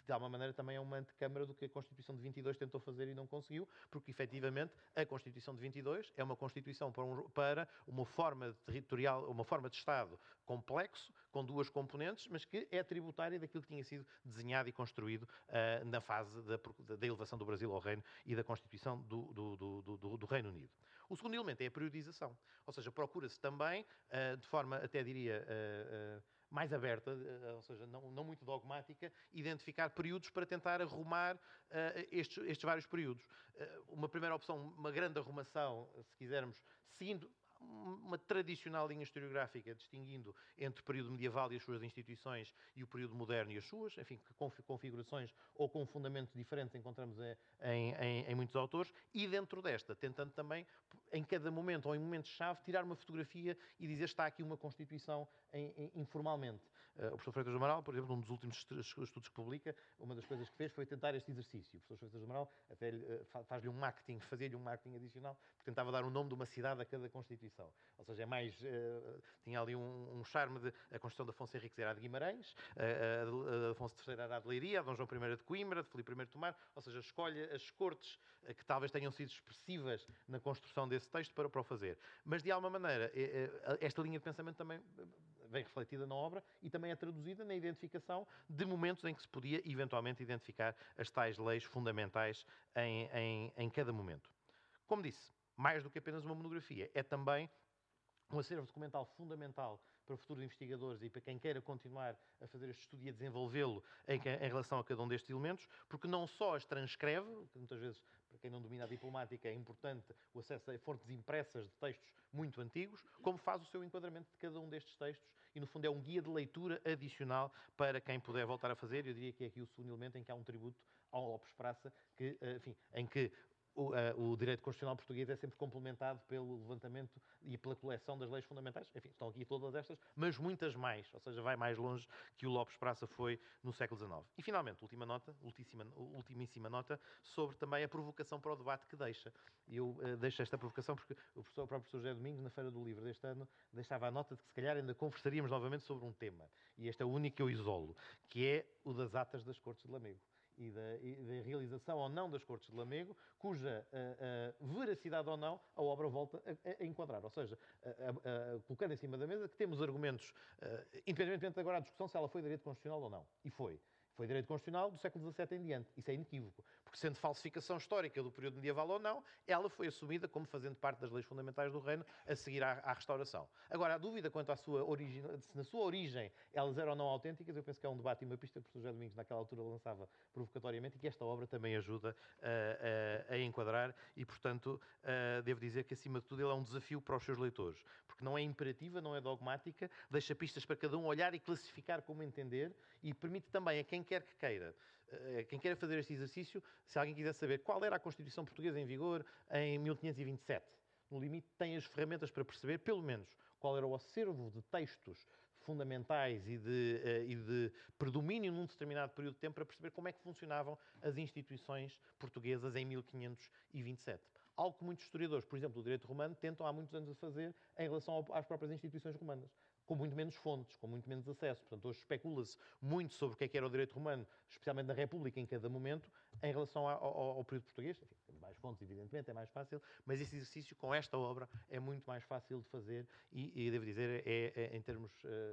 de alguma maneira também é uma antecâmara do que a Constituição de vinte e dois tentou fazer e não conseguiu, porque efetivamente a Constituição de vinte e dois é uma Constituição para, um, para uma forma territorial, uma forma de Estado complexo, com duas componentes, mas que é tributária daquilo que tinha sido desenhado e construído uh, na fase da, da elevação do Brasil ao Reino e da Constituição do, do, do, do, do Reino Unido. O segundo elemento é a periodização, ou seja, procura-se também, uh, de forma até diria uh, uh, mais aberta, uh, ou seja, não, não muito dogmática, identificar períodos para tentar arrumar uh, estes, estes vários períodos. Uh, uma primeira opção, uma grande arrumação, se quisermos, seguindo uma tradicional linha historiográfica, distinguindo entre o período medieval e as suas instituições e o período moderno e as suas, enfim, com configurações ou com fundamentos diferentes encontramos em, em, em muitos autores, e dentro desta, tentando também, em cada momento ou em momentos-chave, tirar uma fotografia e dizer está aqui uma Constituição em, em, informalmente. Uh, o professor Freitas do Amaral, por exemplo, num dos últimos estudos que publica, uma das coisas que fez foi tentar este exercício. O professor Freitas do Amaral até uh, faz-lhe um marketing, fazia-lhe um marketing adicional, porque tentava dar o nome de uma cidade a cada Constituição. Ou seja, é mais, uh, tinha ali um, um charme de a Constituição de Afonso Henriques era a de Guimarães, uh, a de Afonso terceiro era a de Leiria, a de Dom João primeiro de Coimbra, de Filipe primeiro de Tomar, ou seja, escolhe as cortes uh, que talvez tenham sido expressivas na construção desse texto para, para o fazer. Mas, de alguma maneira, uh, esta linha de pensamento também vem refletida na obra e também é traduzida na identificação de momentos em que se podia, eventualmente, identificar as tais leis fundamentais em, em, em cada momento. Como disse, mais do que apenas uma monografia, é também um acervo documental fundamental para futuros investigadores e para quem queira continuar a fazer este estudo e a desenvolvê-lo em, em relação a cada um destes elementos, porque não só as transcreve, que muitas vezes, para quem não domina a diplomática, é importante o acesso a fontes impressas de textos muito antigos, como faz o seu enquadramento de cada um destes textos e, no fundo, é um guia de leitura adicional para quem puder voltar a fazer. Eu diria que é aqui o segundo elemento em que há um tributo ao Lopes Praça, que, enfim, em que O, uh, o direito constitucional português é sempre complementado pelo levantamento e pela coleção das leis fundamentais. Enfim, estão aqui todas estas, mas muitas mais, ou seja, vai mais longe que o Lopes Praça foi no século dezenove. E, finalmente, última nota, ultimíssima, ultimíssima nota, sobre também a provocação para o debate que deixa. Eu uh, deixo esta provocação porque o, professor, o próprio professor José Domingos, na Feira do Livro deste ano, deixava a nota de que, se calhar, ainda conversaríamos novamente sobre um tema. E este é o único que eu isolo, que é o das atas das Cortes de Lamego. E da, e da realização ou não das Cortes de Lamego, cuja uh, uh, veracidade ou não a obra volta a, a enquadrar. Ou seja, uh, uh, uh, colocando em cima da mesa que temos argumentos, uh, independentemente agora da discussão se ela foi direito constitucional ou não. E foi. Foi direito constitucional do século dezassete em diante. Isso é inequívoco. Porque, sendo falsificação histórica do período medieval ou não, ela foi assumida como fazendo parte das leis fundamentais do reino a seguir à, à restauração. Agora, a dúvida quanto à sua origem, se na sua origem elas eram ou não autênticas, eu penso que é um debate e uma pista que o professor José Domingos naquela altura lançava provocatoriamente e que esta obra também ajuda a, a, a enquadrar e, portanto, a, devo dizer que, acima de tudo, ele é um desafio para os seus leitores. Porque não é imperativa, não é dogmática, deixa pistas para cada um olhar e classificar como entender e permite também a quem quer que queira, quem queira fazer este exercício, se alguém quiser saber qual era a Constituição Portuguesa em vigor em mil quinhentos e vinte e sete, no limite tem as ferramentas para perceber, pelo menos, qual era o acervo de textos fundamentais e de, e de predomínio num determinado período de tempo para perceber como é que funcionavam as instituições portuguesas em mil quinhentos e vinte e sete. Algo que muitos historiadores, por exemplo, do direito romano, tentam há muitos anos a fazer em relação às próprias instituições romanas, com muito menos fontes, com muito menos acesso. Portanto, hoje especula-se muito sobre o que é que era o direito romano, especialmente na República, em cada momento, em relação ao, ao, ao período português. Enfim, temos mais fontes, evidentemente, é mais fácil, mas esse exercício com esta obra é muito mais fácil de fazer e, e devo dizer, é, é em termos,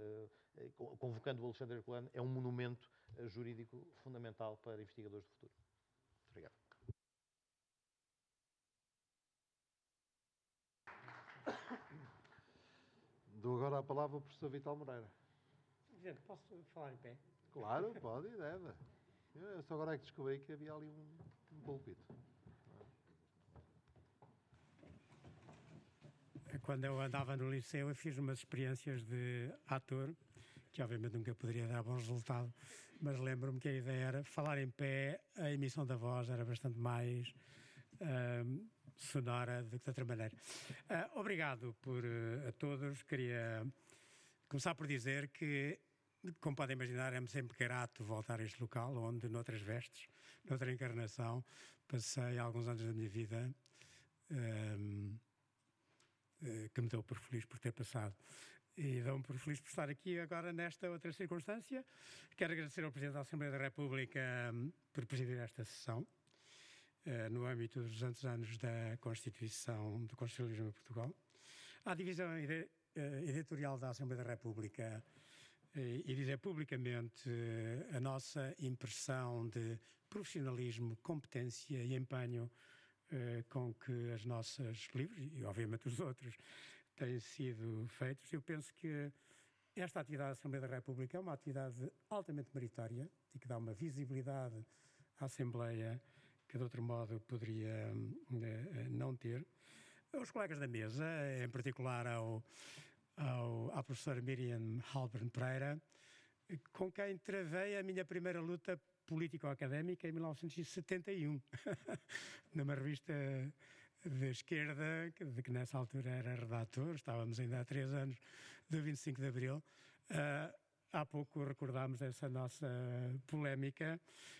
uh, convocando o Alexandre Herculano, é um monumento uh, jurídico fundamental para investigadores do futuro. Muito obrigado. Dou agora a palavra ao professor Vital Moreira. Presidente, posso falar em pé? Claro, pode e deve. Eu só agora é que descobri que havia ali um, um púlpito. Quando eu andava no liceu, eu fiz umas experiências de ator, que obviamente nunca poderia dar bom resultado, mas lembro-me que a ideia era falar em pé, a emissão da voz era bastante mais uh, sonora do que de outra maneira. Uh, obrigado por, uh, a todos. Queria começar por dizer que, como podem imaginar, é-me sempre grato voltar a este local, onde, noutras vestes, noutra encarnação, passei alguns anos da minha vida um, uh, que me deu por feliz por ter passado. e dou-me por feliz por estar aqui agora nesta outra circunstância. Quero agradecer ao Presidente da Assembleia da República um, por presidir esta sessão, uh, no âmbito dos duzentos anos da Constituição do Constitucionalismo em Portugal. À divisão ide uh, editorial da Assembleia da República uh, e dizer publicamente uh, a nossa impressão de profissionalismo, competência e empenho uh, com que as nossas livros, e obviamente os outros, têm sido feitos. Eu penso que esta atividade da Assembleia da República é uma atividade altamente meritória e que dá uma visibilidade à Assembleia que de outro modo poderia uh, não ter. Aos colegas da mesa, em particular ao, ao, à professora Miriam Halpern Pereira, com quem travei a minha primeira luta político-académica em mil novecentos e setenta e um, numa revista de esquerda, de que nessa altura era redator, estávamos ainda há três anos do vinte e cinco de Abril. Uh, há pouco recordámos essa nossa polémica,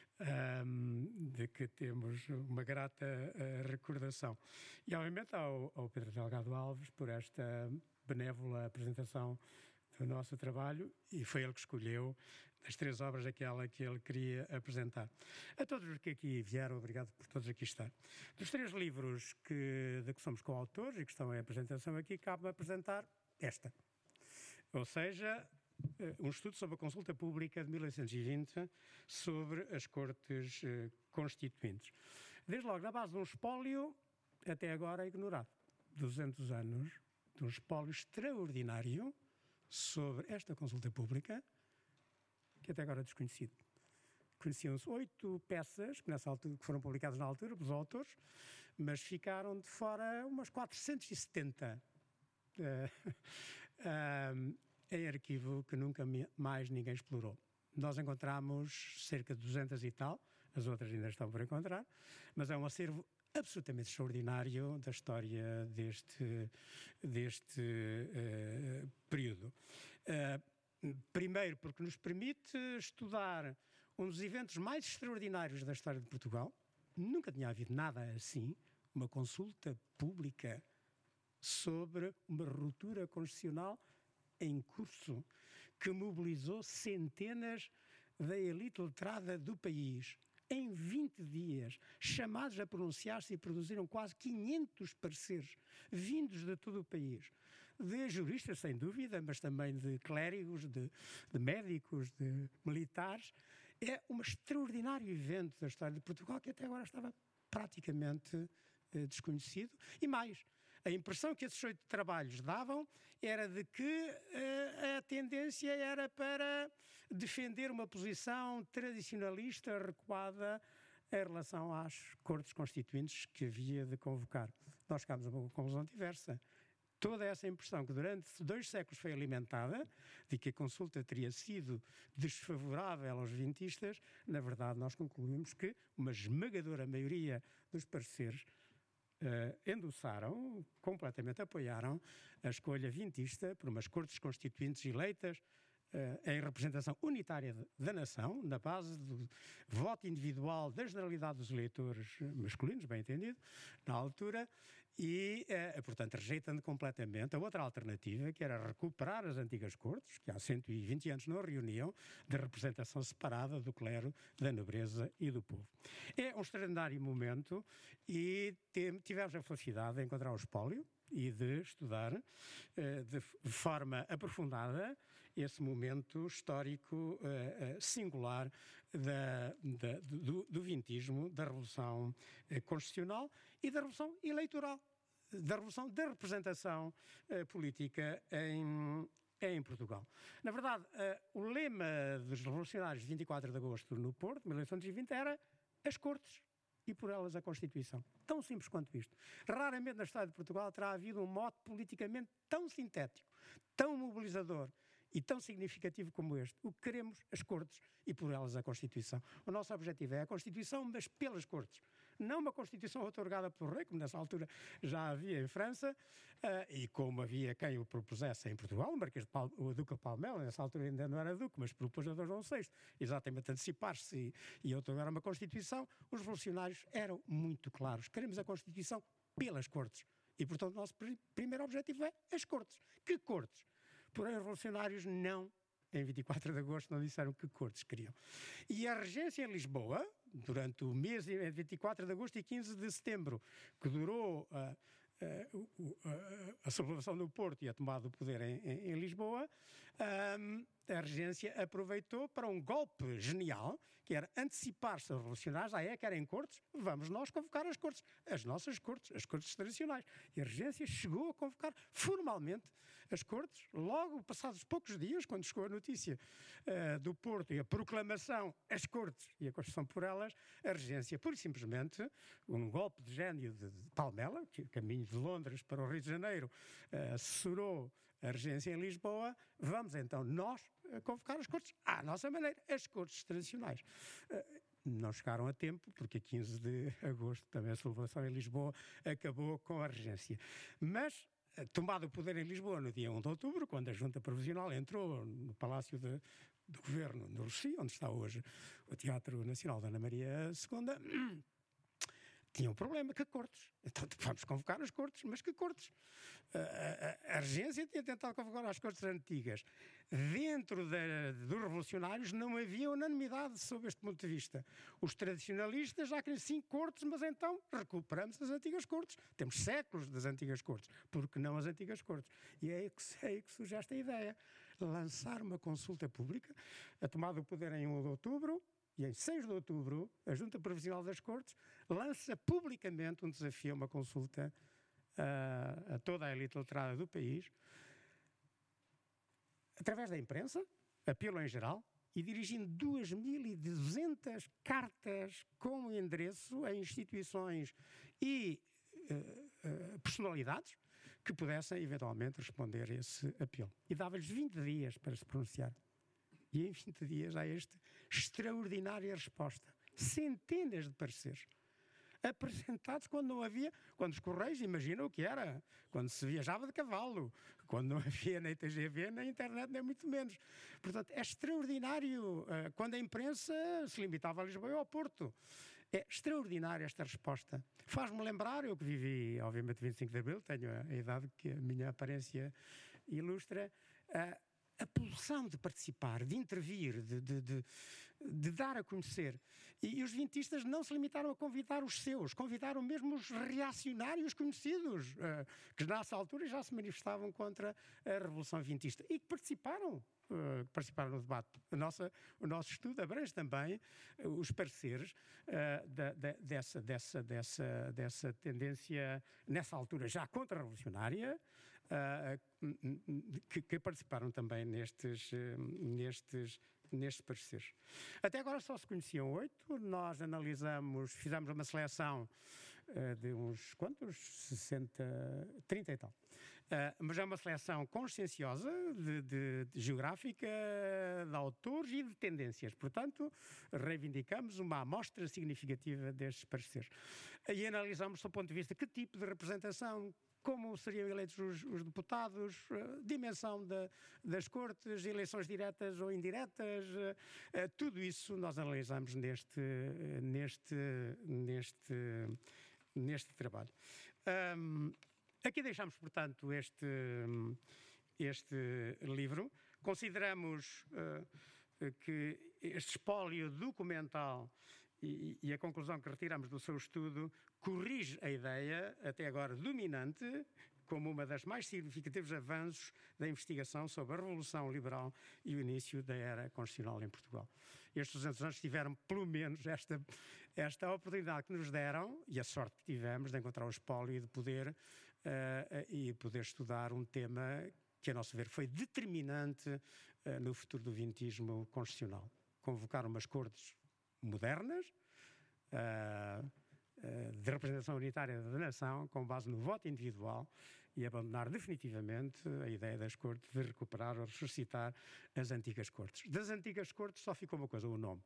um, de que temos uma grata uh, recordação. E obviamente ao, ao Pedro Delgado Alves por esta benévola apresentação do nosso trabalho, e foi ele que escolheu das três obras aquela que ele queria apresentar. A todos os que aqui vieram, obrigado por todos aqui estar. Dos três livros que, de que somos coautores e que estão em apresentação aqui, cabe-me apresentar esta. Ou seja, um estudo sobre a consulta pública de mil oitocentos e vinte sobre as Cortes eh, Constituintes. Desde logo, na base de um espólio, até agora ignorado. duzentos anos de um espólio extraordinário sobre esta consulta pública, que até agora é desconhecido. Conheciam-se oito peças que, nessa altura, que foram publicadas na altura pelos autores, mas ficaram de fora umas quatrocentas e setenta uh, uh, em arquivo que nunca mais ninguém explorou. Nós encontramos cerca de duzentas e tal, as outras ainda estão por encontrar, mas é um acervo absolutamente extraordinário da história deste, deste uh, período. Uh, primeiro, porque nos permite estudar um dos eventos mais extraordinários da história de Portugal. Nunca tinha havido nada assim, uma consulta pública sobre uma ruptura constitucional em curso, que mobilizou centenas da elite letrada do país. Em vinte dias, chamados a pronunciar-se, e produziram quase quinhentos pareceres, vindos de todo o país. De juristas, sem dúvida, mas também de clérigos, de, de médicos, de militares. É um extraordinário evento da história de Portugal que até agora estava praticamente eh, desconhecido. E mais, a impressão que esses oito trabalhos davam era de que uh, a tendência era para defender uma posição tradicionalista recuada em relação às Cortes Constituintes que havia de convocar. Nós chegámos a uma conclusão diversa. Toda essa impressão que durante dois séculos foi alimentada, de que a consulta teria sido desfavorável aos vintistas, na verdade nós concluímos que uma esmagadora maioria dos pareceres Uh, endossaram, completamente apoiaram a escolha vintista por umas Cortes Constituintes eleitas uh, em representação unitária de, da nação, na base do voto individual da generalidade dos eleitores masculinos, bem entendido, na altura, e, uh, portanto, rejeitando completamente a outra alternativa, que era recuperar as antigas Cortes, que há cento e vinte anos não reuniam, de representação separada do clero, da nobreza e do povo. É um extraordinário momento e tivemos a felicidade de encontrar o espólio e de estudar uh, de forma aprofundada esse momento histórico uh, uh, singular da, da, do, do vintismo, da Revolução uh, Constitucional e da Revolução Eleitoral, da Revolução da representação uh, política em, em Portugal. Na verdade, uh, o lema dos revolucionários de vinte e quatro de agosto no Porto, mil oitocentos e vinte, era as Cortes e por elas a Constituição. Tão simples quanto isto. Raramente na história de Portugal terá havido um mote politicamente tão sintético, tão mobilizador e tão significativo como este. O que queremos, as Cortes e por elas a Constituição. O nosso objetivo é a Constituição, mas pelas Cortes. Não uma Constituição otorgada pelo rei, como nessa altura já havia em França, uh, e como havia quem o propusesse em Portugal, o Marquês de Pal o Duque de Palmela, nessa altura ainda não era Duque, mas propôs a Dom João sexto, exatamente antecipar-se e, e otorgar uma Constituição. Os revolucionários eram muito claros. Queremos a Constituição pelas Cortes. E, portanto, o nosso pr primeiro objetivo é as Cortes. Que Cortes? Porém, os revolucionários não, em vinte e quatro de agosto, não disseram que cortes queriam. E a regência em Lisboa, durante o mês de vinte e quatro de agosto e quinze de setembro, que durou uh, uh, uh, a sublevação do Porto e a tomada do poder em, em, em Lisboa, um, a regência aproveitou para um golpe genial, que era antecipar-se aos revolucionários. Ah, é? Querem cortes? Vamos nós convocar as cortes, as nossas cortes, as cortes tradicionais. E a regência chegou a convocar formalmente as cortes, logo passados poucos dias, quando chegou a notícia uh, do Porto e a proclamação, as cortes e a construção por elas, a regência, pura e simplesmente, um golpe de gênio de, de Palmela, que caminho de Londres para o Rio de Janeiro, uh, assessorou a regência em Lisboa. Vamos então nós convocar as cortes à nossa maneira, as cortes tradicionais. Uh, não chegaram a tempo, porque a quinze de agosto também a celebração em Lisboa acabou com a regência. Mas, tomado o poder em Lisboa no dia um de outubro, quando a Junta Provisional entrou no Palácio de, do Governo, no Rossio, onde está hoje o Teatro Nacional da Ana Maria segunda, tinha um problema, que cortes? Então vamos convocar as cortes, mas que cortes? A, a, a regência tinha tentado convocar as cortes antigas. Dentro da, dos revolucionários não havia unanimidade sob este ponto de vista. Os tradicionalistas já queriam sim cortes, mas então recuperamos as antigas cortes. Temos séculos das antigas cortes. Por que não as antigas cortes? E é aí que, é aí que surge esta ideia. Lançar uma consulta pública, a tomada do poder em um de outubro, e em seis de outubro, a Junta Provisional das Cortes lança publicamente um desafio a uma consulta uh, a toda a elite letrada do país, através da imprensa, apelo em geral, e dirigindo duas mil e duzentas cartas com endereço a instituições e uh, uh, personalidades que pudessem eventualmente responder a esse apelo. E dava-lhes vinte dias para se pronunciar. E em vinte dias há esta extraordinária resposta. Centenas de pareceres apresentados quando não havia, quando os Correios, imagina o que era, quando se viajava de cavalo, quando não havia nem T G V, nem internet, nem muito menos. Portanto, é extraordinário uh, quando a imprensa se limitava a Lisboa ou ao Porto. É extraordinária esta resposta. Faz-me lembrar, eu que vivi, obviamente, vinte e cinco de abril, tenho a, a idade que a minha aparência ilustra, uh, a pulsão de participar, de intervir, de, de, de, de dar a conhecer. E, e os vintistas não se limitaram a convidar os seus, convidaram mesmo os reacionários conhecidos, uh, que nessa altura já se manifestavam contra a Revolução Vintista e que participaram. Uh, participaram no debate. A nossa, o nosso estudo abrange também uh, os pareceres uh, da, da, dessa, dessa, dessa, dessa tendência, nessa altura já contra-revolucionária, uh, que, que participaram também nestes, uh, nestes, nestes pareceres. Até agora só se conheciam oito, nós analisamos, fizemos uma seleção uh, de uns quantos? sessenta, trinta e tal. Uh, mas é uma seleção conscienciosa, de, de, de geográfica, de autores e de tendências. Portanto, reivindicamos uma amostra significativa destes pareceres. E analisamos, do ponto de vista, que tipo de representação, como seriam eleitos os, os deputados, uh, dimensão de, das cortes, eleições diretas ou indiretas, uh, uh, tudo isso nós analisamos neste, uh, neste, neste, neste trabalho. Um, Aqui deixamos, portanto, este, este livro. Consideramos uh, que este espólio documental e, e a conclusão que retiramos do seu estudo corrige a ideia, até agora dominante, como uma das mais significativos avanços da investigação sobre a Revolução Liberal e o início da era constitucional em Portugal. Estes duzentos anos tiveram, pelo menos, esta, esta oportunidade que nos deram, e a sorte que tivemos de encontrar o espólio e de poder Uh, e poder estudar um tema que, a nosso ver, foi determinante uh, no futuro do vintismo constitucional. Convocar umas cortes modernas, uh, uh, de representação unitária da nação, com base no voto individual, e abandonar definitivamente a ideia das cortes de recuperar ou ressuscitar as antigas cortes. Das antigas cortes só ficou uma coisa, o nome.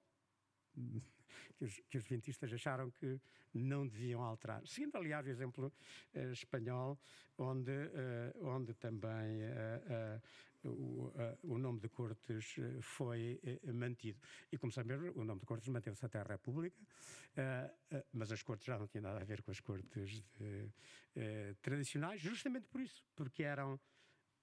Que os, que os vintistas acharam que não deviam alterar. Seguindo, aliás, o exemplo uh, espanhol, onde, uh, onde também uh, uh, o, uh, o nome de cortes uh, foi uh, mantido. E, como sabemos, o nome de cortes manteve-se até a República, uh, uh, mas as cortes já não tinham nada a ver com as cortes de, uh, tradicionais, justamente por isso, porque eram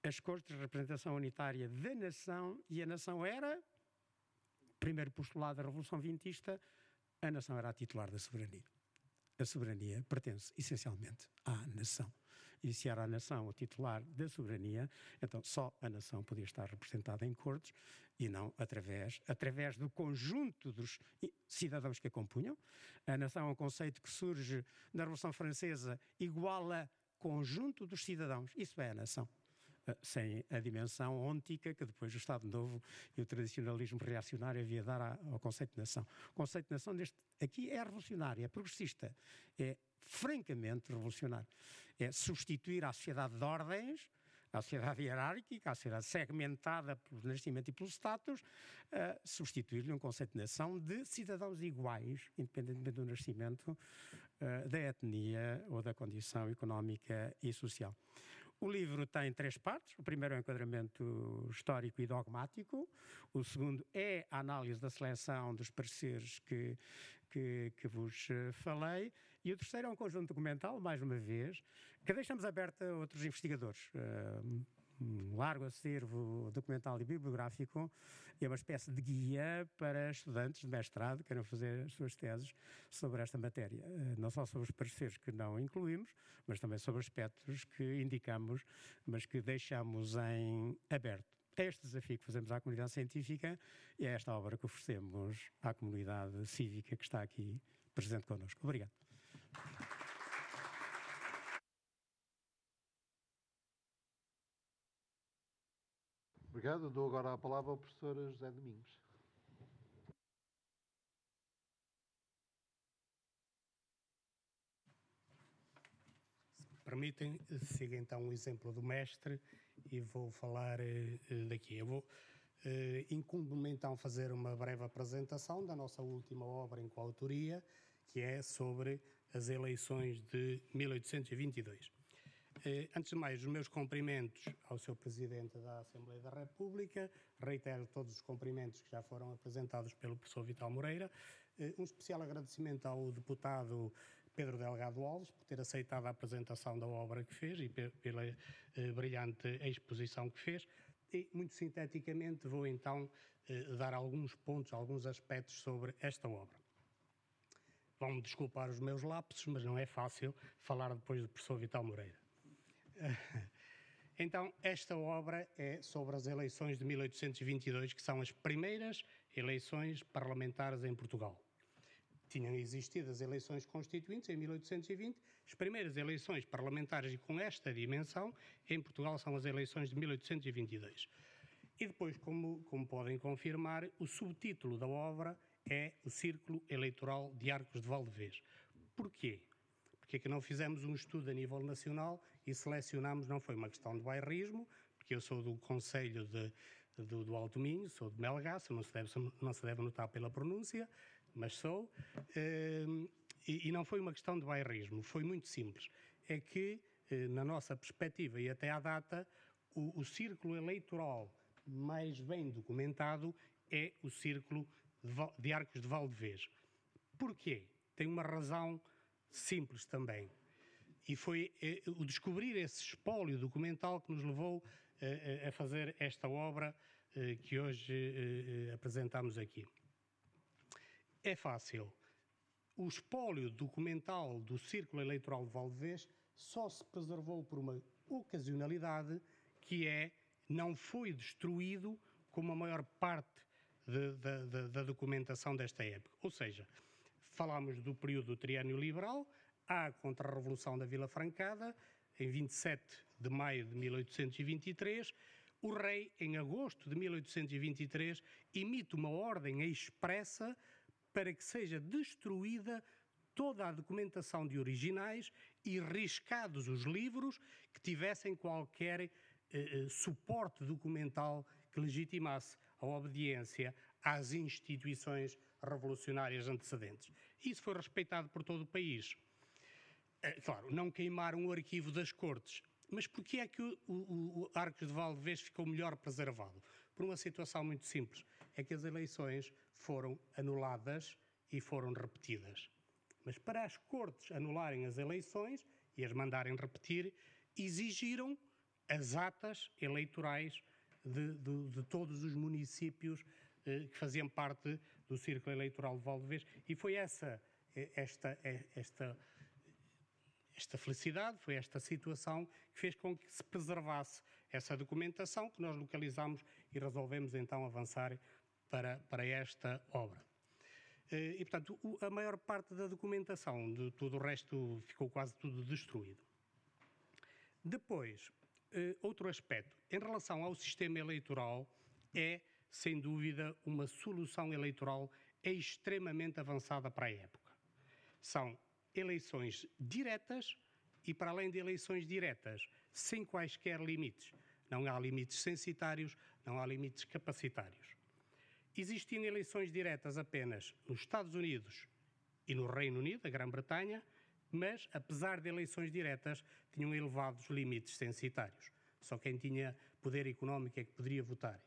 as Cortes de Representação Unitária da Nação, e a Nação era, primeiro postulado da Revolução Vintista, a Nação era a titular da soberania. A soberania pertence essencialmente à nação. E se era a nação o titular da soberania, então só a nação podia estar representada em cortes e não através, através do conjunto dos cidadãos que a compunham. A nação é um conceito que surge na Revolução Francesa igual a conjunto dos cidadãos. Isso é a nação. Sem a dimensão ôntica que depois o Estado Novo e o tradicionalismo reacionário havia de dar ao conceito de nação. O conceito de nação deste, aqui é revolucionário, é progressista, é francamente revolucionário. É substituir a sociedade de ordens, a sociedade hierárquica, a sociedade segmentada pelo nascimento e pelo status, uh, substituir-lhe um conceito de nação de cidadãos iguais, independentemente do nascimento, uh, da etnia ou da condição económica e social. O livro tem três partes. O primeiro é o enquadramento histórico e dogmático. O segundo é a análise da seleção dos pareceres que, que, que vos falei. E o terceiro é um conjunto documental, mais uma vez, que deixamos aberto a outros investigadores. Um largo acervo documental e bibliográfico e é uma espécie de guia para estudantes de mestrado que queiram fazer as suas teses sobre esta matéria. Não só sobre os pareceres que não incluímos, mas também sobre aspectos que indicamos, mas que deixamos em aberto. É este desafio que fazemos à comunidade científica e é esta obra que oferecemos à comunidade cívica que está aqui presente connosco. Obrigado. Obrigado. Eu dou agora a palavra ao professor José Domingos. Se me permitem, sigo então o exemplo do mestre e vou falar uh, daqui. Eu vou, uh, incumbe-me então fazer uma breve apresentação da nossa última obra em coautoria, que é sobre as eleições de mil oitocentos e vinte e dois. Eh, antes de mais, os meus cumprimentos ao senhor Presidente da Assembleia da República, reitero todos os cumprimentos que já foram apresentados pelo professor Vital Moreira, eh, um especial agradecimento ao deputado Pedro Delgado Alves por ter aceitado a apresentação da obra que fez e pe pela eh, brilhante exposição que fez, e muito sinteticamente vou então eh, dar alguns pontos, alguns aspectos sobre esta obra. Vão-me desculpar os meus lapsos, mas não é fácil falar depois do professor Vital Moreira. Então, esta obra é sobre as eleições de mil oitocentos e vinte e dois, que são as primeiras eleições parlamentares em Portugal. Tinham existido as eleições constituintes em mil oitocentos e vinte, as primeiras eleições parlamentares e com esta dimensão em Portugal são as eleições de mil oitocentos e vinte e dois. E depois, como, como podem confirmar, o subtítulo da obra é o Círculo Eleitoral de Arcos de Valdevez. Porquê? Porque é que não fizemos um estudo a nível nacional e selecionámos, não foi uma questão de bairrismo, porque eu sou do Conselho de, do, do Alto Minho, sou de Melgaço, não se deve, não se deve notar pela pronúncia, mas sou, e, e não foi uma questão de bairrismo, foi muito simples. É que, na nossa perspectiva e até à data, o, o círculo eleitoral mais bem documentado é o Círculo de, de Arcos de Valdevez. Porquê? Tem uma razão simples também. E foi eh, o descobrir esse espólio documental que nos levou eh, a fazer esta obra eh, que hoje eh, apresentamos aqui. É fácil. O espólio documental do Círculo Eleitoral de Valdevez só se preservou por uma ocasionalidade, que é, não foi destruído como a maior parte de, de, de, da documentação desta época. Ou seja, falámos do período do Triênio Liberal, há a Contra-Revolução da Vila Francada, em vinte e sete de maio de mil oitocentos e vinte e três, o rei, em agosto de mil oitocentos e vinte e três, emite uma ordem expressa para que seja destruída toda a documentação de originais e riscados os livros que tivessem qualquer eh, suporte documental que legitimasse a obediência às instituições revolucionárias antecedentes. Isso foi respeitado por todo o país. É, claro, não queimaram o arquivo das Cortes, mas porquê é que o, o, o Arcos de Valdevez ficou melhor preservado? Por uma situação muito simples, é que as eleições foram anuladas e foram repetidas. Mas para as Cortes anularem as eleições e as mandarem repetir, exigiram as atas eleitorais de, de, de todos os municípios eh, que faziam parte do Círculo Eleitoral de Valdevez, e foi essa, esta, esta, esta felicidade, foi esta situação que fez com que se preservasse essa documentação, que nós localizamos e resolvemos então avançar para, para esta obra. E, portanto, a maior parte da documentação, de tudo o resto, ficou quase tudo destruído. Depois, outro aspecto, em relação ao sistema eleitoral, é, sem dúvida, uma solução eleitoral extremamente avançada para a época. São eleições diretas e, para além de eleições diretas, sem quaisquer limites. Não há limites censitários, não há limites capacitários. Existiam eleições diretas apenas nos Estados Unidos e no Reino Unido, a Grã-Bretanha, mas, apesar de eleições diretas, tinham elevados limites censitários. Só quem tinha poder económico é que poderia votar.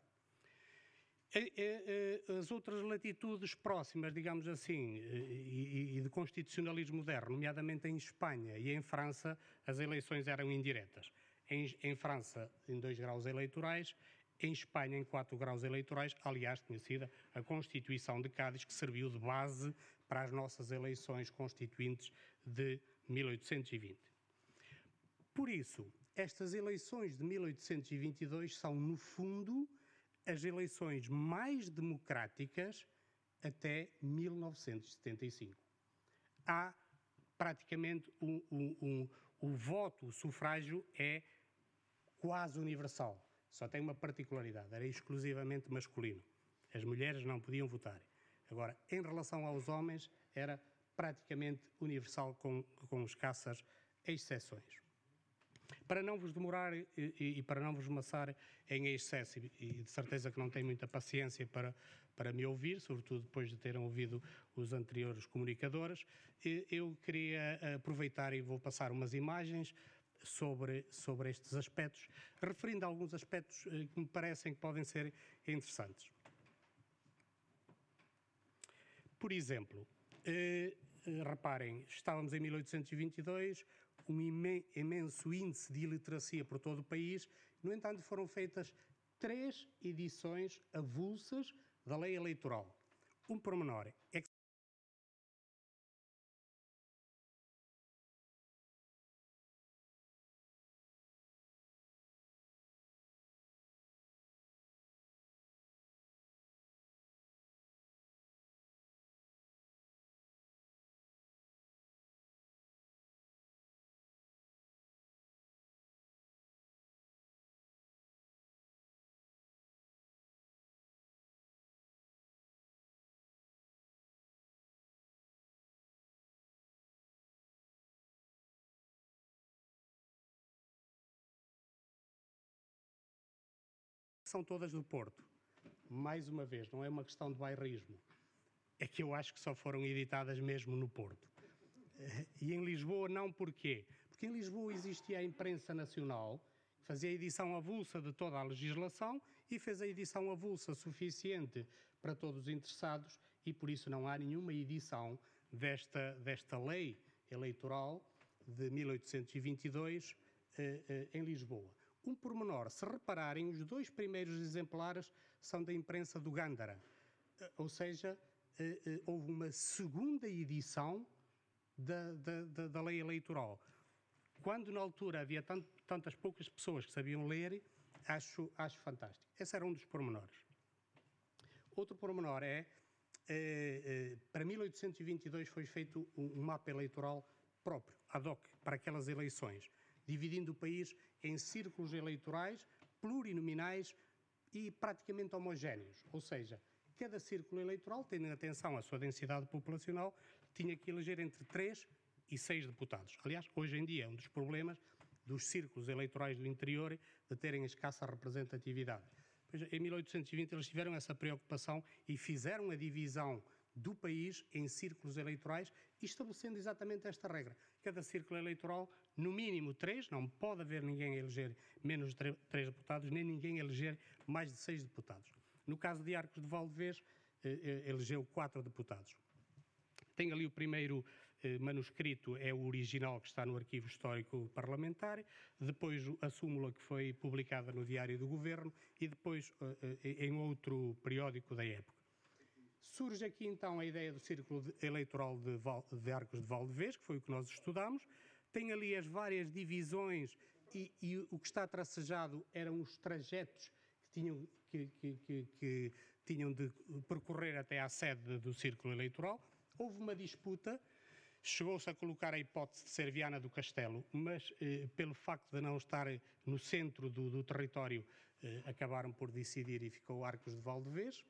As outras latitudes próximas, digamos assim, e de constitucionalismo moderno, nomeadamente em Espanha e em França, as eleições eram indiretas. Em, em França, em dois graus eleitorais, em Espanha, em quatro graus eleitorais. Aliás, tinha sido a Constituição de Cádiz que serviu de base para as nossas eleições constituintes de mil oitocentos e vinte. Por isso, estas eleições de mil oitocentos e vinte e dois são, no fundo, as eleições mais democráticas até mil novecentos e setenta e cinco. Há praticamente um, um, um, o voto, o sufrágio é quase universal. Só tem uma particularidade, era exclusivamente masculino. As mulheres não podiam votar. Agora, em relação aos homens, era praticamente universal, com, com escassas exceções. Para não vos demorar e, e para não vos maçar em excesso, e de certeza que não têm muita paciência para, para me ouvir, sobretudo depois de terem ouvido os anteriores comunicadores, eu queria aproveitar e vou passar umas imagens sobre, sobre estes aspectos, referindo a alguns aspectos que me parecem que podem ser interessantes. Por exemplo, eh, reparem, estávamos em mil oitocentos e vinte e dois, um imenso índice de iliteracia por todo o país, no entanto foram feitas três edições avulsas da lei eleitoral. Um pormenor é que são todas do Porto. Mais uma vez, não é uma questão de bairrismo. É que eu acho que só foram editadas mesmo no Porto. E em Lisboa não, porquê? Porque em Lisboa existia a imprensa nacional, que fazia a edição avulsa de toda a legislação e fez a edição avulsa suficiente para todos os interessados e por isso não há nenhuma edição desta, desta lei eleitoral de mil oitocentos e vinte e dois eh, eh, em Lisboa. Um pormenor, se repararem, os dois primeiros exemplares são da imprensa do Gândara, ou seja, houve uma segunda edição da, da, da, da lei eleitoral. Quando na altura havia tant, tantas poucas pessoas que sabiam ler, acho, acho fantástico. Esse era um dos pormenores. Outro pormenor é, para mil oitocentos e vinte e dois foi feito um mapa eleitoral próprio, ad hoc, para aquelas eleições, dividindo o país em círculos eleitorais plurinominais e praticamente homogéneos. Ou seja, cada círculo eleitoral, tendo em atenção a sua densidade populacional, tinha que eleger entre três e seis deputados. Aliás, hoje em dia é um dos problemas dos círculos eleitorais do interior de terem escassa representatividade. Pois, em mil oitocentos e vinte eles tiveram essa preocupação e fizeram a divisão do país em círculos eleitorais, estabelecendo exatamente esta regra. Cada círculo eleitoral, no mínimo três, não pode haver ninguém a eleger menos de três deputados, nem ninguém a eleger mais de seis deputados. No caso de Arcos de Valdevez, eh, elegeu quatro deputados. Tem ali o primeiro, eh, manuscrito é o original que está no Arquivo Histórico Parlamentar, depois a súmula que foi publicada no Diário do Governo e depois eh, eh, em outro periódico da época. Surge aqui então a ideia do Círculo de, Eleitoral de, Val, de Arcos de Valdevez, que foi o que nós estudámos. Tem ali as várias divisões e, e o que está tracejado eram os trajetos que tinham, que, que, que, que tinham de percorrer até à sede do Círculo Eleitoral. Houve uma disputa, chegou-se a colocar a hipótese de ser Viana do Castelo, mas eh, pelo facto de não estar no centro do, do território, eh, acabaram por decidir e ficou Arcos de Valdevez.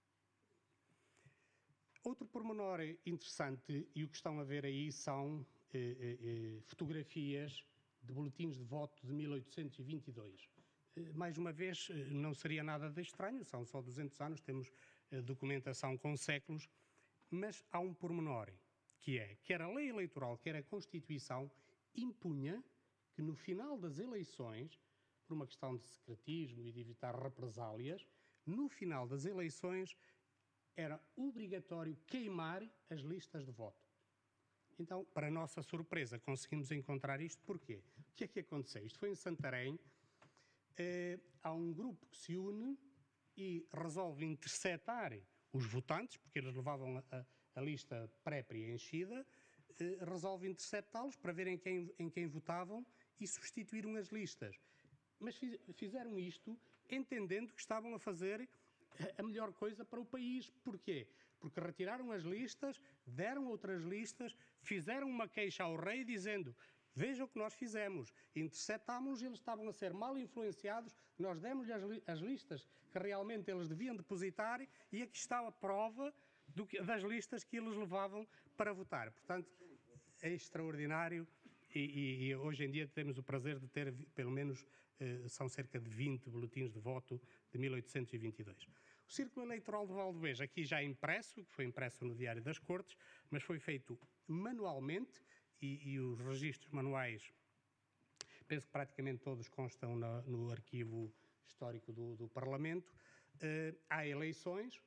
Outro pormenor interessante, e o que estão a ver aí são eh, eh, fotografias de boletins de voto de mil oitocentos e vinte e dois. Eh, mais uma vez, eh, não seria nada de estranho, são só duzentos anos, temos eh, documentação com séculos, mas há um pormenor, que é, quer a lei eleitoral, quer a Constituição, impunha que no final das eleições, por uma questão de secretismo e de evitar represálias, no final das eleições era obrigatório queimar as listas de voto. Então, para nossa surpresa, conseguimos encontrar isto. Porquê? O que é que aconteceu? Isto foi em Santarém. Eh, há um grupo que se une e resolve interceptar os votantes, porque eles levavam a, a lista pré-preenchida, eh, resolve interceptá-los para verem quem, em quem votavam e substituíram as listas. Mas fiz, fizeram isto entendendo que estavam a fazer a melhor coisa para o país. Porquê? Porque retiraram as listas, deram outras listas, fizeram uma queixa ao rei dizendo: vejam o que nós fizemos, interceptámos-los, eles estavam a ser mal influenciados, nós demos-lhes as, li as listas que realmente eles deviam depositar e aqui está a prova do que, das listas que eles levavam para votar. Portanto, é extraordinário e, e, e hoje em dia temos o prazer de ter, pelo menos, eh, são cerca de vinte boletins de voto de mil oitocentos e vinte e dois. O Círculo Eleitoral de Valdevez, aqui já impresso, que foi impresso no Diário das Cortes, mas foi feito manualmente e, e os registros manuais, penso que praticamente todos constam na, no arquivo histórico do, do Parlamento. Uh, há eleições,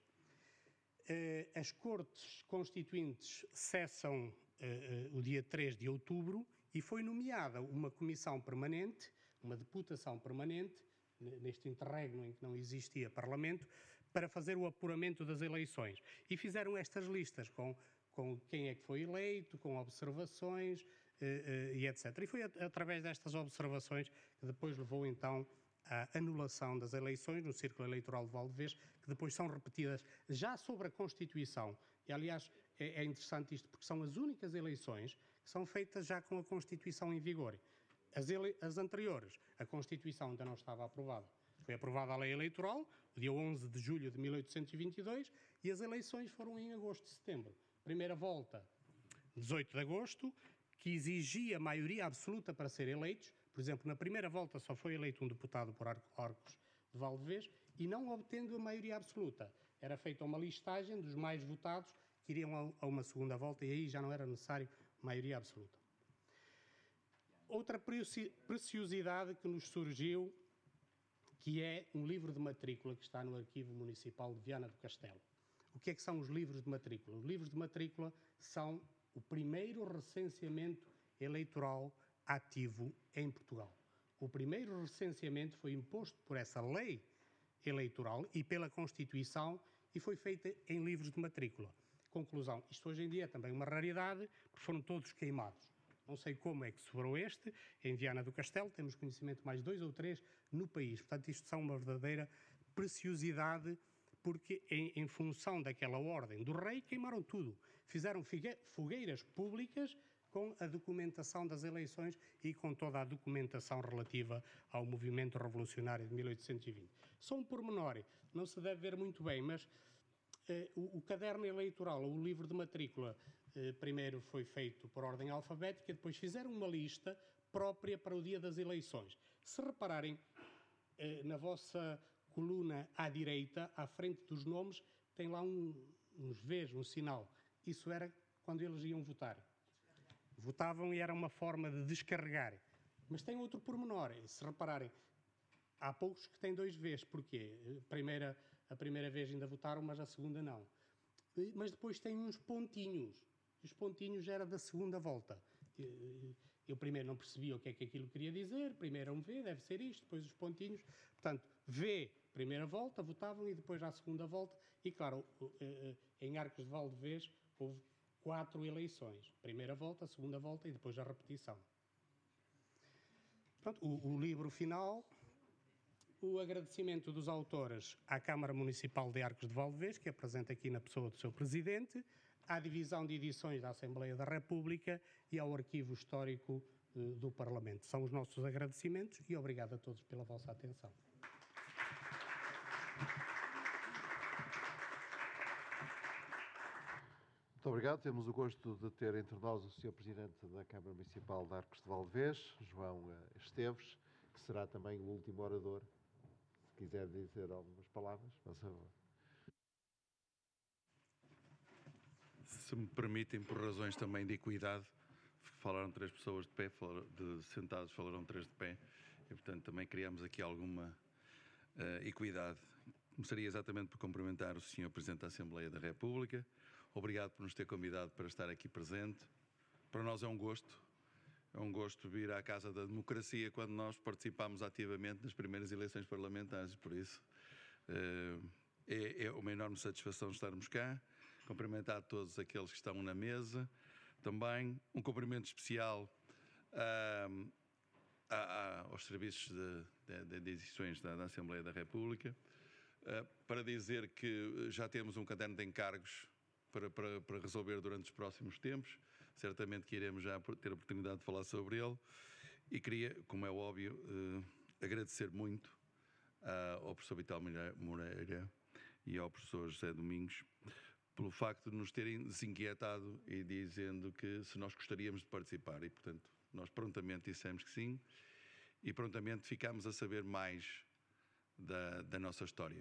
uh, as Cortes Constituintes cessam uh, uh, o dia três de outubro e foi nomeada uma comissão permanente, uma deputação permanente, neste interregno em que não existia Parlamento, para fazer o apuramento das eleições. E fizeram estas listas com, com quem é que foi eleito, com observações eh, eh, e etcétera. E foi at através destas observações que depois levou então à anulação das eleições no Círculo Eleitoral de Valdevez, que depois são repetidas já sobre a Constituição. E, aliás, é, é interessante isto, porque são as únicas eleições que são feitas já com a Constituição em vigor. As, ele as anteriores, a Constituição ainda não estava aprovada. Foi aprovada a lei eleitoral, no dia onze de julho de mil oitocentos e vinte e dois, e as eleições foram em agosto e setembro. Primeira volta, dezoito de agosto, que exigia maioria absoluta para ser eleitos. Por exemplo, na primeira volta só foi eleito um deputado por Arcos de Valdevez e não obtendo a maioria absoluta. Era feita uma listagem dos mais votados que iriam a uma segunda volta e aí já não era necessário maioria absoluta. Outra preciosidade que nos surgiu, que é um livro de matrícula que está no Arquivo Municipal de Viana do Castelo. O que é que são os livros de matrícula? Os livros de matrícula são o primeiro recenseamento eleitoral ativo em Portugal. O primeiro recenseamento foi imposto por essa lei eleitoral e pela Constituição e foi feito em livros de matrícula. Conclusão, isto hoje em dia é também uma raridade, porque foram todos queimados. Não sei como é que sobrou este, em Viana do Castelo, temos conhecimento de mais dois ou três no país. Portanto, isto são uma verdadeira preciosidade, porque em, em função daquela ordem do rei, queimaram tudo. Fizeram fogueiras públicas com a documentação das eleições e com toda a documentação relativa ao movimento revolucionário de mil oitocentos e vinte. Só um pormenor, não se deve ver muito bem, mas eh, o, o caderno eleitoral, o livro de matrícula, primeiro foi feito por ordem alfabética, depois fizeram uma lista própria para o dia das eleições. Se repararem, na vossa coluna à direita, à frente dos nomes, tem lá um, uns Vs, um sinal. Isso era quando eles iam votar. Votavam e era uma forma de descarregar. Mas tem outro pormenor. Se repararem, há poucos que têm dois Vs. Porquê? A primeira, a primeira vez ainda votaram, mas a segunda não. Mas depois tem uns pontinhos. e os pontinhos era da segunda volta. Eu primeiro não percebia o que é que aquilo queria dizer, primeiro um V, deve ser isto, depois os pontinhos. Portanto, V, primeira volta, votavam, e depois à segunda volta. E claro, em Arcos de Valdevez houve quatro eleições. Primeira volta, segunda volta e depois a repetição. Pronto, o, o livro final, o agradecimento dos autores à Câmara Municipal de Arcos de Valdevez, que apresenta aqui na pessoa do seu presidente, à Divisão de Edições da Assembleia da República e ao Arquivo Histórico uh, do Parlamento. São os nossos agradecimentos e obrigado a todos pela vossa atenção. Muito obrigado. Temos o gosto de ter entre nós o senhor Presidente da Câmara Municipal de Arcos de Valdevez, João Esteves, que será também o último orador. Se quiser dizer algumas palavras, por favor. Se me permitem, por razões também de equidade, falaram três pessoas de pé, de sentados falaram três de pé, e portanto também criamos aqui alguma uh, equidade. Começaria exatamente por cumprimentar o senhor Presidente da Assembleia da República. Obrigado por nos ter convidado para estar aqui presente. Para nós é um gosto, é um gosto vir à Casa da Democracia quando nós participámos ativamente nas primeiras eleições parlamentares, por isso uh, é, é uma enorme satisfação estarmos cá. Cumprimentar todos aqueles que estão na mesa. Também um cumprimento especial uh, a, a, aos serviços de, de, de edições da, da Assembleia da República, uh, para dizer que já temos um caderno de encargos para, para, para resolver durante os próximos tempos. Certamente que iremos já ter a oportunidade de falar sobre ele. E queria, como é óbvio, uh, agradecer muito uh, ao professor Vital Moreira e ao professor José Domingos pelo facto de nos terem desinquietado e dizendo que se nós gostaríamos de participar. E, portanto, nós prontamente dissemos que sim e prontamente ficámos a saber mais da, da nossa história.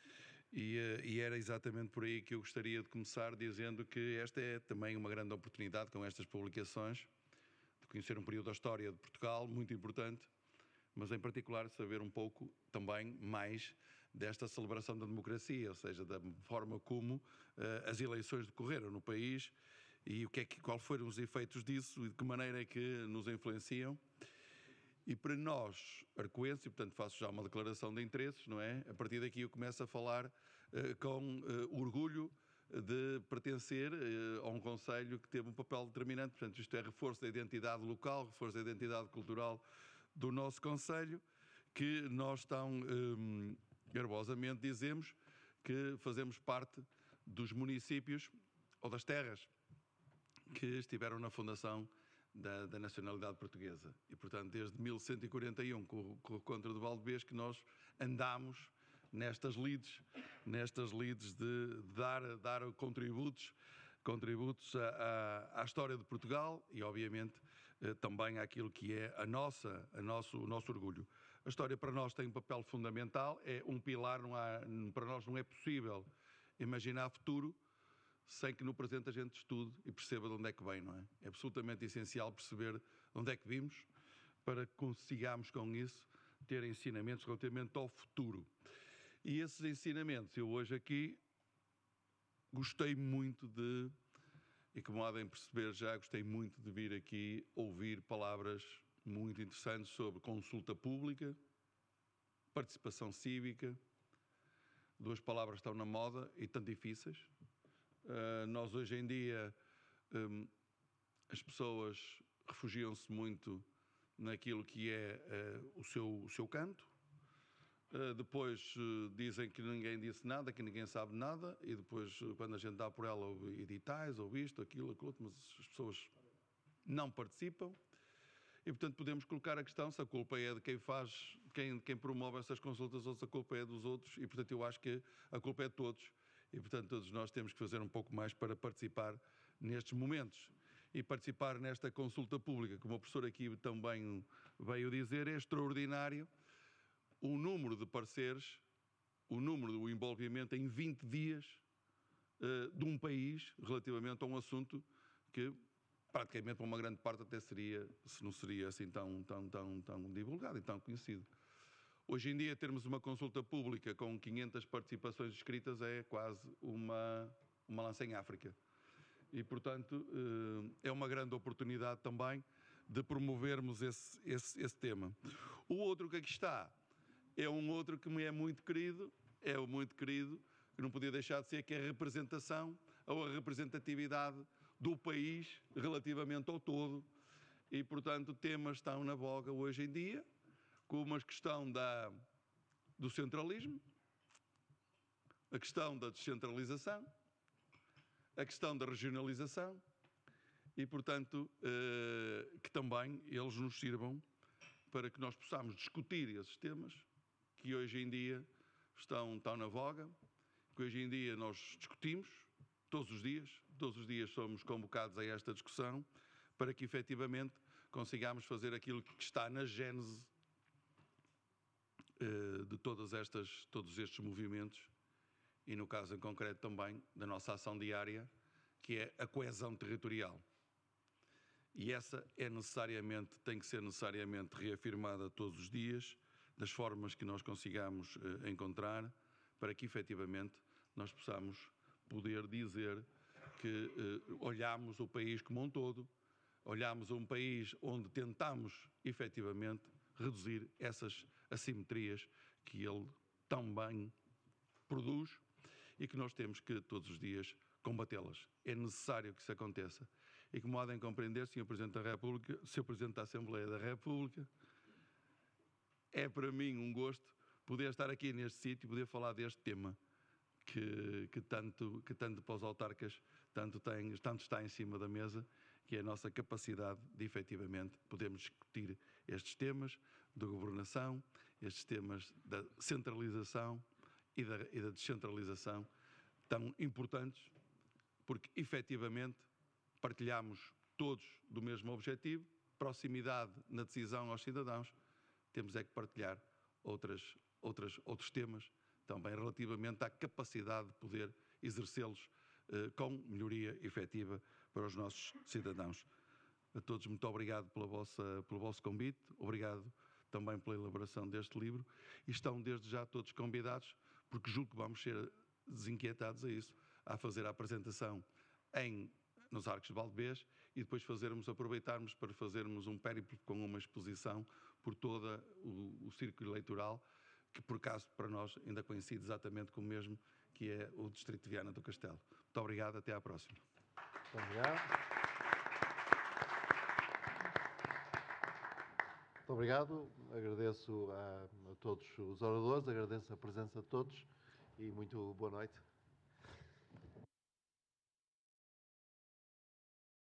E, e era exatamente por aí que eu gostaria de começar, dizendo que esta é também uma grande oportunidade, com estas publicações, de conhecer um período da história de Portugal muito importante, mas em particular saber um pouco também mais desta celebração da democracia, ou seja, da forma como uh, as eleições decorreram no país e o que é que, qual foram os efeitos disso e de que maneira é que nos influenciam. E para nós, arcoenses, e portanto faço já uma declaração de interesses, não é? A partir daqui eu começo a falar uh, com uh, orgulho de pertencer uh, a um concelho que teve um papel determinante. Portanto, isto é reforço da identidade local, reforço da identidade cultural do nosso concelho, que nós tão um, garbosamente dizemos que fazemos parte dos municípios ou das terras que estiveram na fundação da, da nacionalidade portuguesa. E, portanto, desde mil cento e quarenta e um, com, com o Contra de Valdevez, que nós andamos nestas lides, nestas lides de dar, dar contributos, contributos à, à, à história de Portugal e, obviamente, eh, também àquilo que é a nossa, a nosso, o nosso orgulho. A história para nós tem um papel fundamental, é um pilar, não há, para nós não é possível imaginar futuro sem que no presente a gente estude e perceba de onde é que vem, não é? É absolutamente essencial perceber de onde é que vimos para que consigamos com isso ter ensinamentos relativamente ao futuro. E esses ensinamentos, eu hoje aqui gostei muito de, e como há de perceber já, gostei muito de vir aqui ouvir palavras muito interessantes sobre consulta pública, participação cívica. Duas palavras estão na moda e tão difíceis. Uh, nós hoje em dia, um, as pessoas refugiam-se muito naquilo que é uh, o, seu, o seu canto. Uh, depois uh, dizem que ninguém disse nada, que ninguém sabe nada, e depois, uh, quando a gente dá por ela, houve editais, ou isto, aquilo, aquilo, mas as pessoas não participam. E, portanto, podemos colocar a questão se a culpa é de quem faz, quem, quem promove essas consultas ou se a culpa é dos outros. E, portanto, eu acho que a culpa é de todos. E, portanto, todos nós temos que fazer um pouco mais para participar nestes momentos. E participar nesta consulta pública, como o professor aqui também veio dizer, é extraordinário. O número de pareceres, o número do envolvimento em vinte dias uh, de um país relativamente a um assunto que praticamente uma grande parte até seria, se não seria assim tão, tão, tão, tão divulgado e tão conhecido. Hoje em dia, termos uma consulta pública com quinhentas participações escritas é quase uma, uma lança em África. e, portanto, é uma grande oportunidade também de promovermos esse, esse, esse tema. O outro que aqui está é um outro que me é muito querido, é o muito querido, que não podia deixar de ser, que é a representação ou a representatividade do país relativamente ao todo. E, portanto, temas estão na voga hoje em dia, como a questão da, do centralismo, a questão da descentralização, a questão da regionalização e, portanto, eh, que também eles nos sirvam para que nós possamos discutir esses temas que hoje em dia estão, estão na voga, que hoje em dia nós discutimos todos os dias, todos os dias somos convocados a esta discussão para que efetivamente consigamos fazer aquilo que está na gênese eh, de todas estas, todos estes movimentos e, no caso em concreto também, da nossa ação diária, que é a coesão territorial. E essa é necessariamente, tem que ser necessariamente reafirmada todos os dias, das formas que nós consigamos eh, encontrar, para que efetivamente nós possamos poder dizer que eh, olhamos o país como um todo, olhamos um país onde tentamos efetivamente reduzir essas assimetrias que ele tão bem produz e que nós temos que todos os dias combatê-las. É necessário que isso aconteça. E como podem compreender, senhor Presidente da República, senhor Presidente da Assembleia da República, é para mim um gosto poder estar aqui neste sítio e poder falar deste tema que, que, tanto, que tanto para os autarcas tanto, tem, tanto está em cima da mesa, que é a nossa capacidade de efetivamente podermos discutir estes temas da governação, estes temas da centralização e da, e da descentralização, tão importantes, porque efetivamente partilhamos todos do mesmo objetivo, proximidade na decisão aos cidadãos, temos é que partilhar outras, outras, outros temas também relativamente à capacidade de poder exercê-los eh, com melhoria efetiva para os nossos cidadãos. A todos, muito obrigado pela vossa, pelo vosso convite, obrigado também pela elaboração deste livro e estão desde já todos convidados, porque julgo que vamos ser desinquietados a isso, a fazer a apresentação em, nos Arcos de Valdevez e depois fazermos, aproveitarmos para fazermos um périplo com uma exposição por todo o, o círculo eleitoral, que por acaso para nós ainda coincide exatamente com o mesmo, que é o Distrito de Viana do Castelo. Muito obrigado, até à próxima. Muito obrigado. Muito obrigado, agradeço a, a todos os oradores, agradeço a presença de todos e muito boa noite.